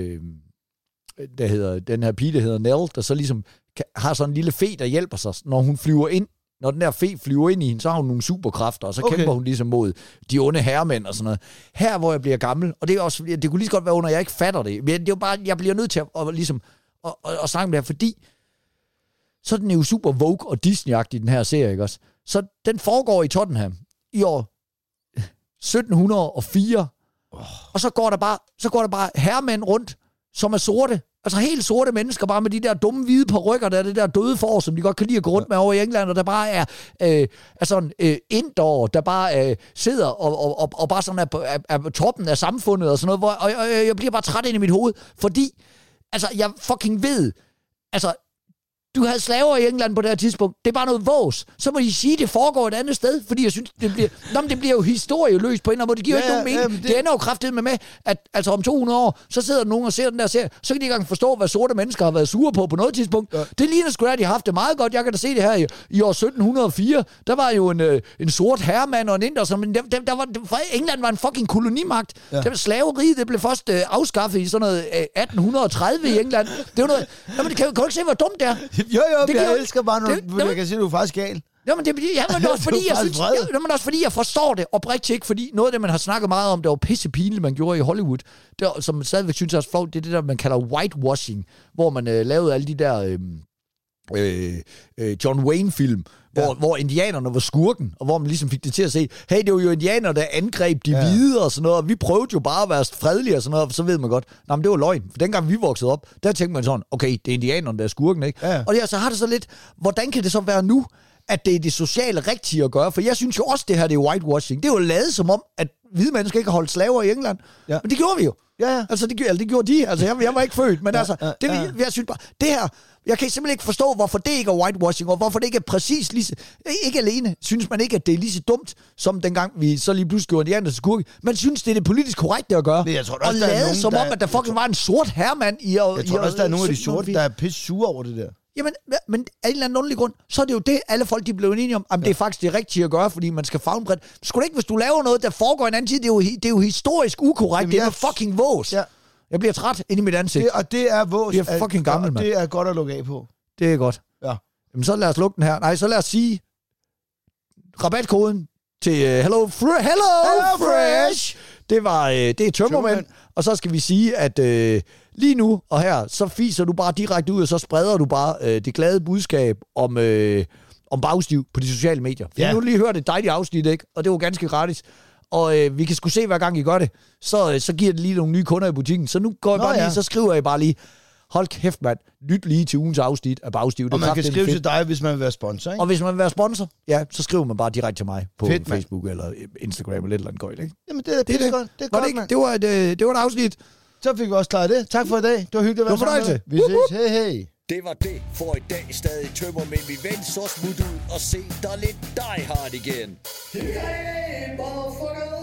den her pige, der hedder Nell, der så ligesom har sådan en lille fe, der hjælper sig, når hun flyver ind. Når den der fe flyver ind i hende, så har hun nogle superkræfter, og så kæmper hun ligesom mod de onde herremænd og sådan noget. Her, hvor jeg bliver gammel, og det er også, det kunne lige så godt være under, jeg ikke fatter det. Men det er jo bare, jeg bliver nødt til at ligesom at snakke om det her, fordi så er den jo super woke og Disney-agtig, den her serie, ikke også? Så den foregår i Tottenham i år 1704, og så går der bare herremænd rundt, som er sorte. Altså helt sorte mennesker, bare med de der dumme hvide parykker, der er det der døde får, som de godt kan lide at gå rundt med over i England, og der bare er sådan indår, der bare sidder og bare sådan er toppen af samfundet og sådan noget, og jeg bliver bare træt ind i mit hoved, fordi altså jeg fucking ved, altså du havde slaver i England på det her tidspunkt. Det er bare noget vås. Så må de sige, at det foregår et andet sted, fordi jeg synes, det bliver jo historieløst på en eller anden måde. Det giver jo ikke nogen mening. Det ender jo kraftigt med, at altså om 200 år, så sidder der nogen og ser den der serie, så kan de ikke engang forstå, hvad sorte mennesker har været sure på noget tidspunkt. Ja. Det ligner sgu da, at de har haft det meget godt. Jeg kan da se det her i år 1704. Der var jo en sort herremand og en inder, men England var en fucking kolonimagt. Ja. Det var slaveriet, det blev først afskaffet i sådan noget 1830 i England. Det var noget... Jamen, kan du ikke se, hvor dumt det er? Jo, jeg elsker bare, når jeg kan sige, at du er faktisk gal. Jamen, det er også fordi, jeg synes, også fordi jeg forstår det oprigtigt ikke, fordi noget af det, man har snakket meget om, det var pissepinligt, man gjorde i Hollywood, det, som man stadigvæk synes er flot, det er det der, man kalder whitewashing, hvor man lavede alle de der John Wayne-film, hvor indianerne var skurken, og hvor man ligesom fik det til at se, hey, det var jo indianer, der angreb de hvide og sådan noget, og vi prøvede jo bare at være fredelige og sådan noget, så ved man godt, nej, men det var løgn. For dengang vi voksede op, der tænkte man sådan, okay, det er indianerne, der er skurken, ikke? Ja. Og så har det så lidt, hvordan kan det så være nu, at det er det sociale rigtige at gøre, for jeg synes jo også, det her det er whitewashing. Det er jo lavet som om, at hvide mennesker ikke har holdt slaver i England. Ja. Men det gjorde vi jo. Ja. Altså, det gjorde de. Altså, jeg var ikke født, men jeg synes bare, det her, jeg kan simpelthen ikke forstå, hvorfor det ikke er whitewashing, og hvorfor det ikke er præcis lige så, ikke alene, synes man ikke, at det er lige så dumt, som dengang vi så lige pludselig gjorde indianer til skurke. Man synes, det er det politisk korrekte at gøre. Jeg tror også, og lade som om, at der fucking var en sort herremand i at... Jeg tror også, der er nogle af de sorte, der er pisse sure over det der. Jamen, men af en eller anden underlig grund, så er det jo det, alle folk de blev enige om. Jamen, det er faktisk det rigtige at gøre, fordi man skal favnbredt. Skulle ikke, hvis du laver noget, der foregår en anden tid, det er jo historisk ukorrekt. Jamen, det er fucking vås. Ja. Jeg bliver træt inde i mit ansigt. Og det er vås. Det er fucking gammel, mand. Det er godt at lukke af på. Det er godt. Ja. Jamen, så lad os lukke den her. Nej, så lad os sige rabatkoden til Hello Fresh. Det er tømmermænd. Og så skal vi sige, at lige nu og her, så fiser du bare direkte ud, og så spreder du bare det glade budskab om bagstiv på de sociale medier. For nu lige hørt et dejligt afsnit, ikke? Og det var ganske gratis. Og vi kan sgu se, hver gang I gør det, så giver det lige nogle nye kunder i butikken. Så nu går jeg bare lige, så skriver jeg bare lige, hold kæft, mand, lyt lige til ugens afsnit af bagstiv. Og man kan skrive til dig, hvis man vil være sponsor, ikke? Og hvis man vil være sponsor, ja, så skriver man bare direkte til mig på Facebook eller Instagram eller et eller andet gøjt, ikke? Jamen, det er godt. Det er godt, mand. Det var et afsnit. Så fik vi også klaret det. Tak for i dag. Det var hyggeligt at være sammen med dig. Vi ses. Hey. Det var det for i dag. Stadig tømmer med min ven. Så smut ud og se dig lidt Die Hard igen. Hey, motherfucker.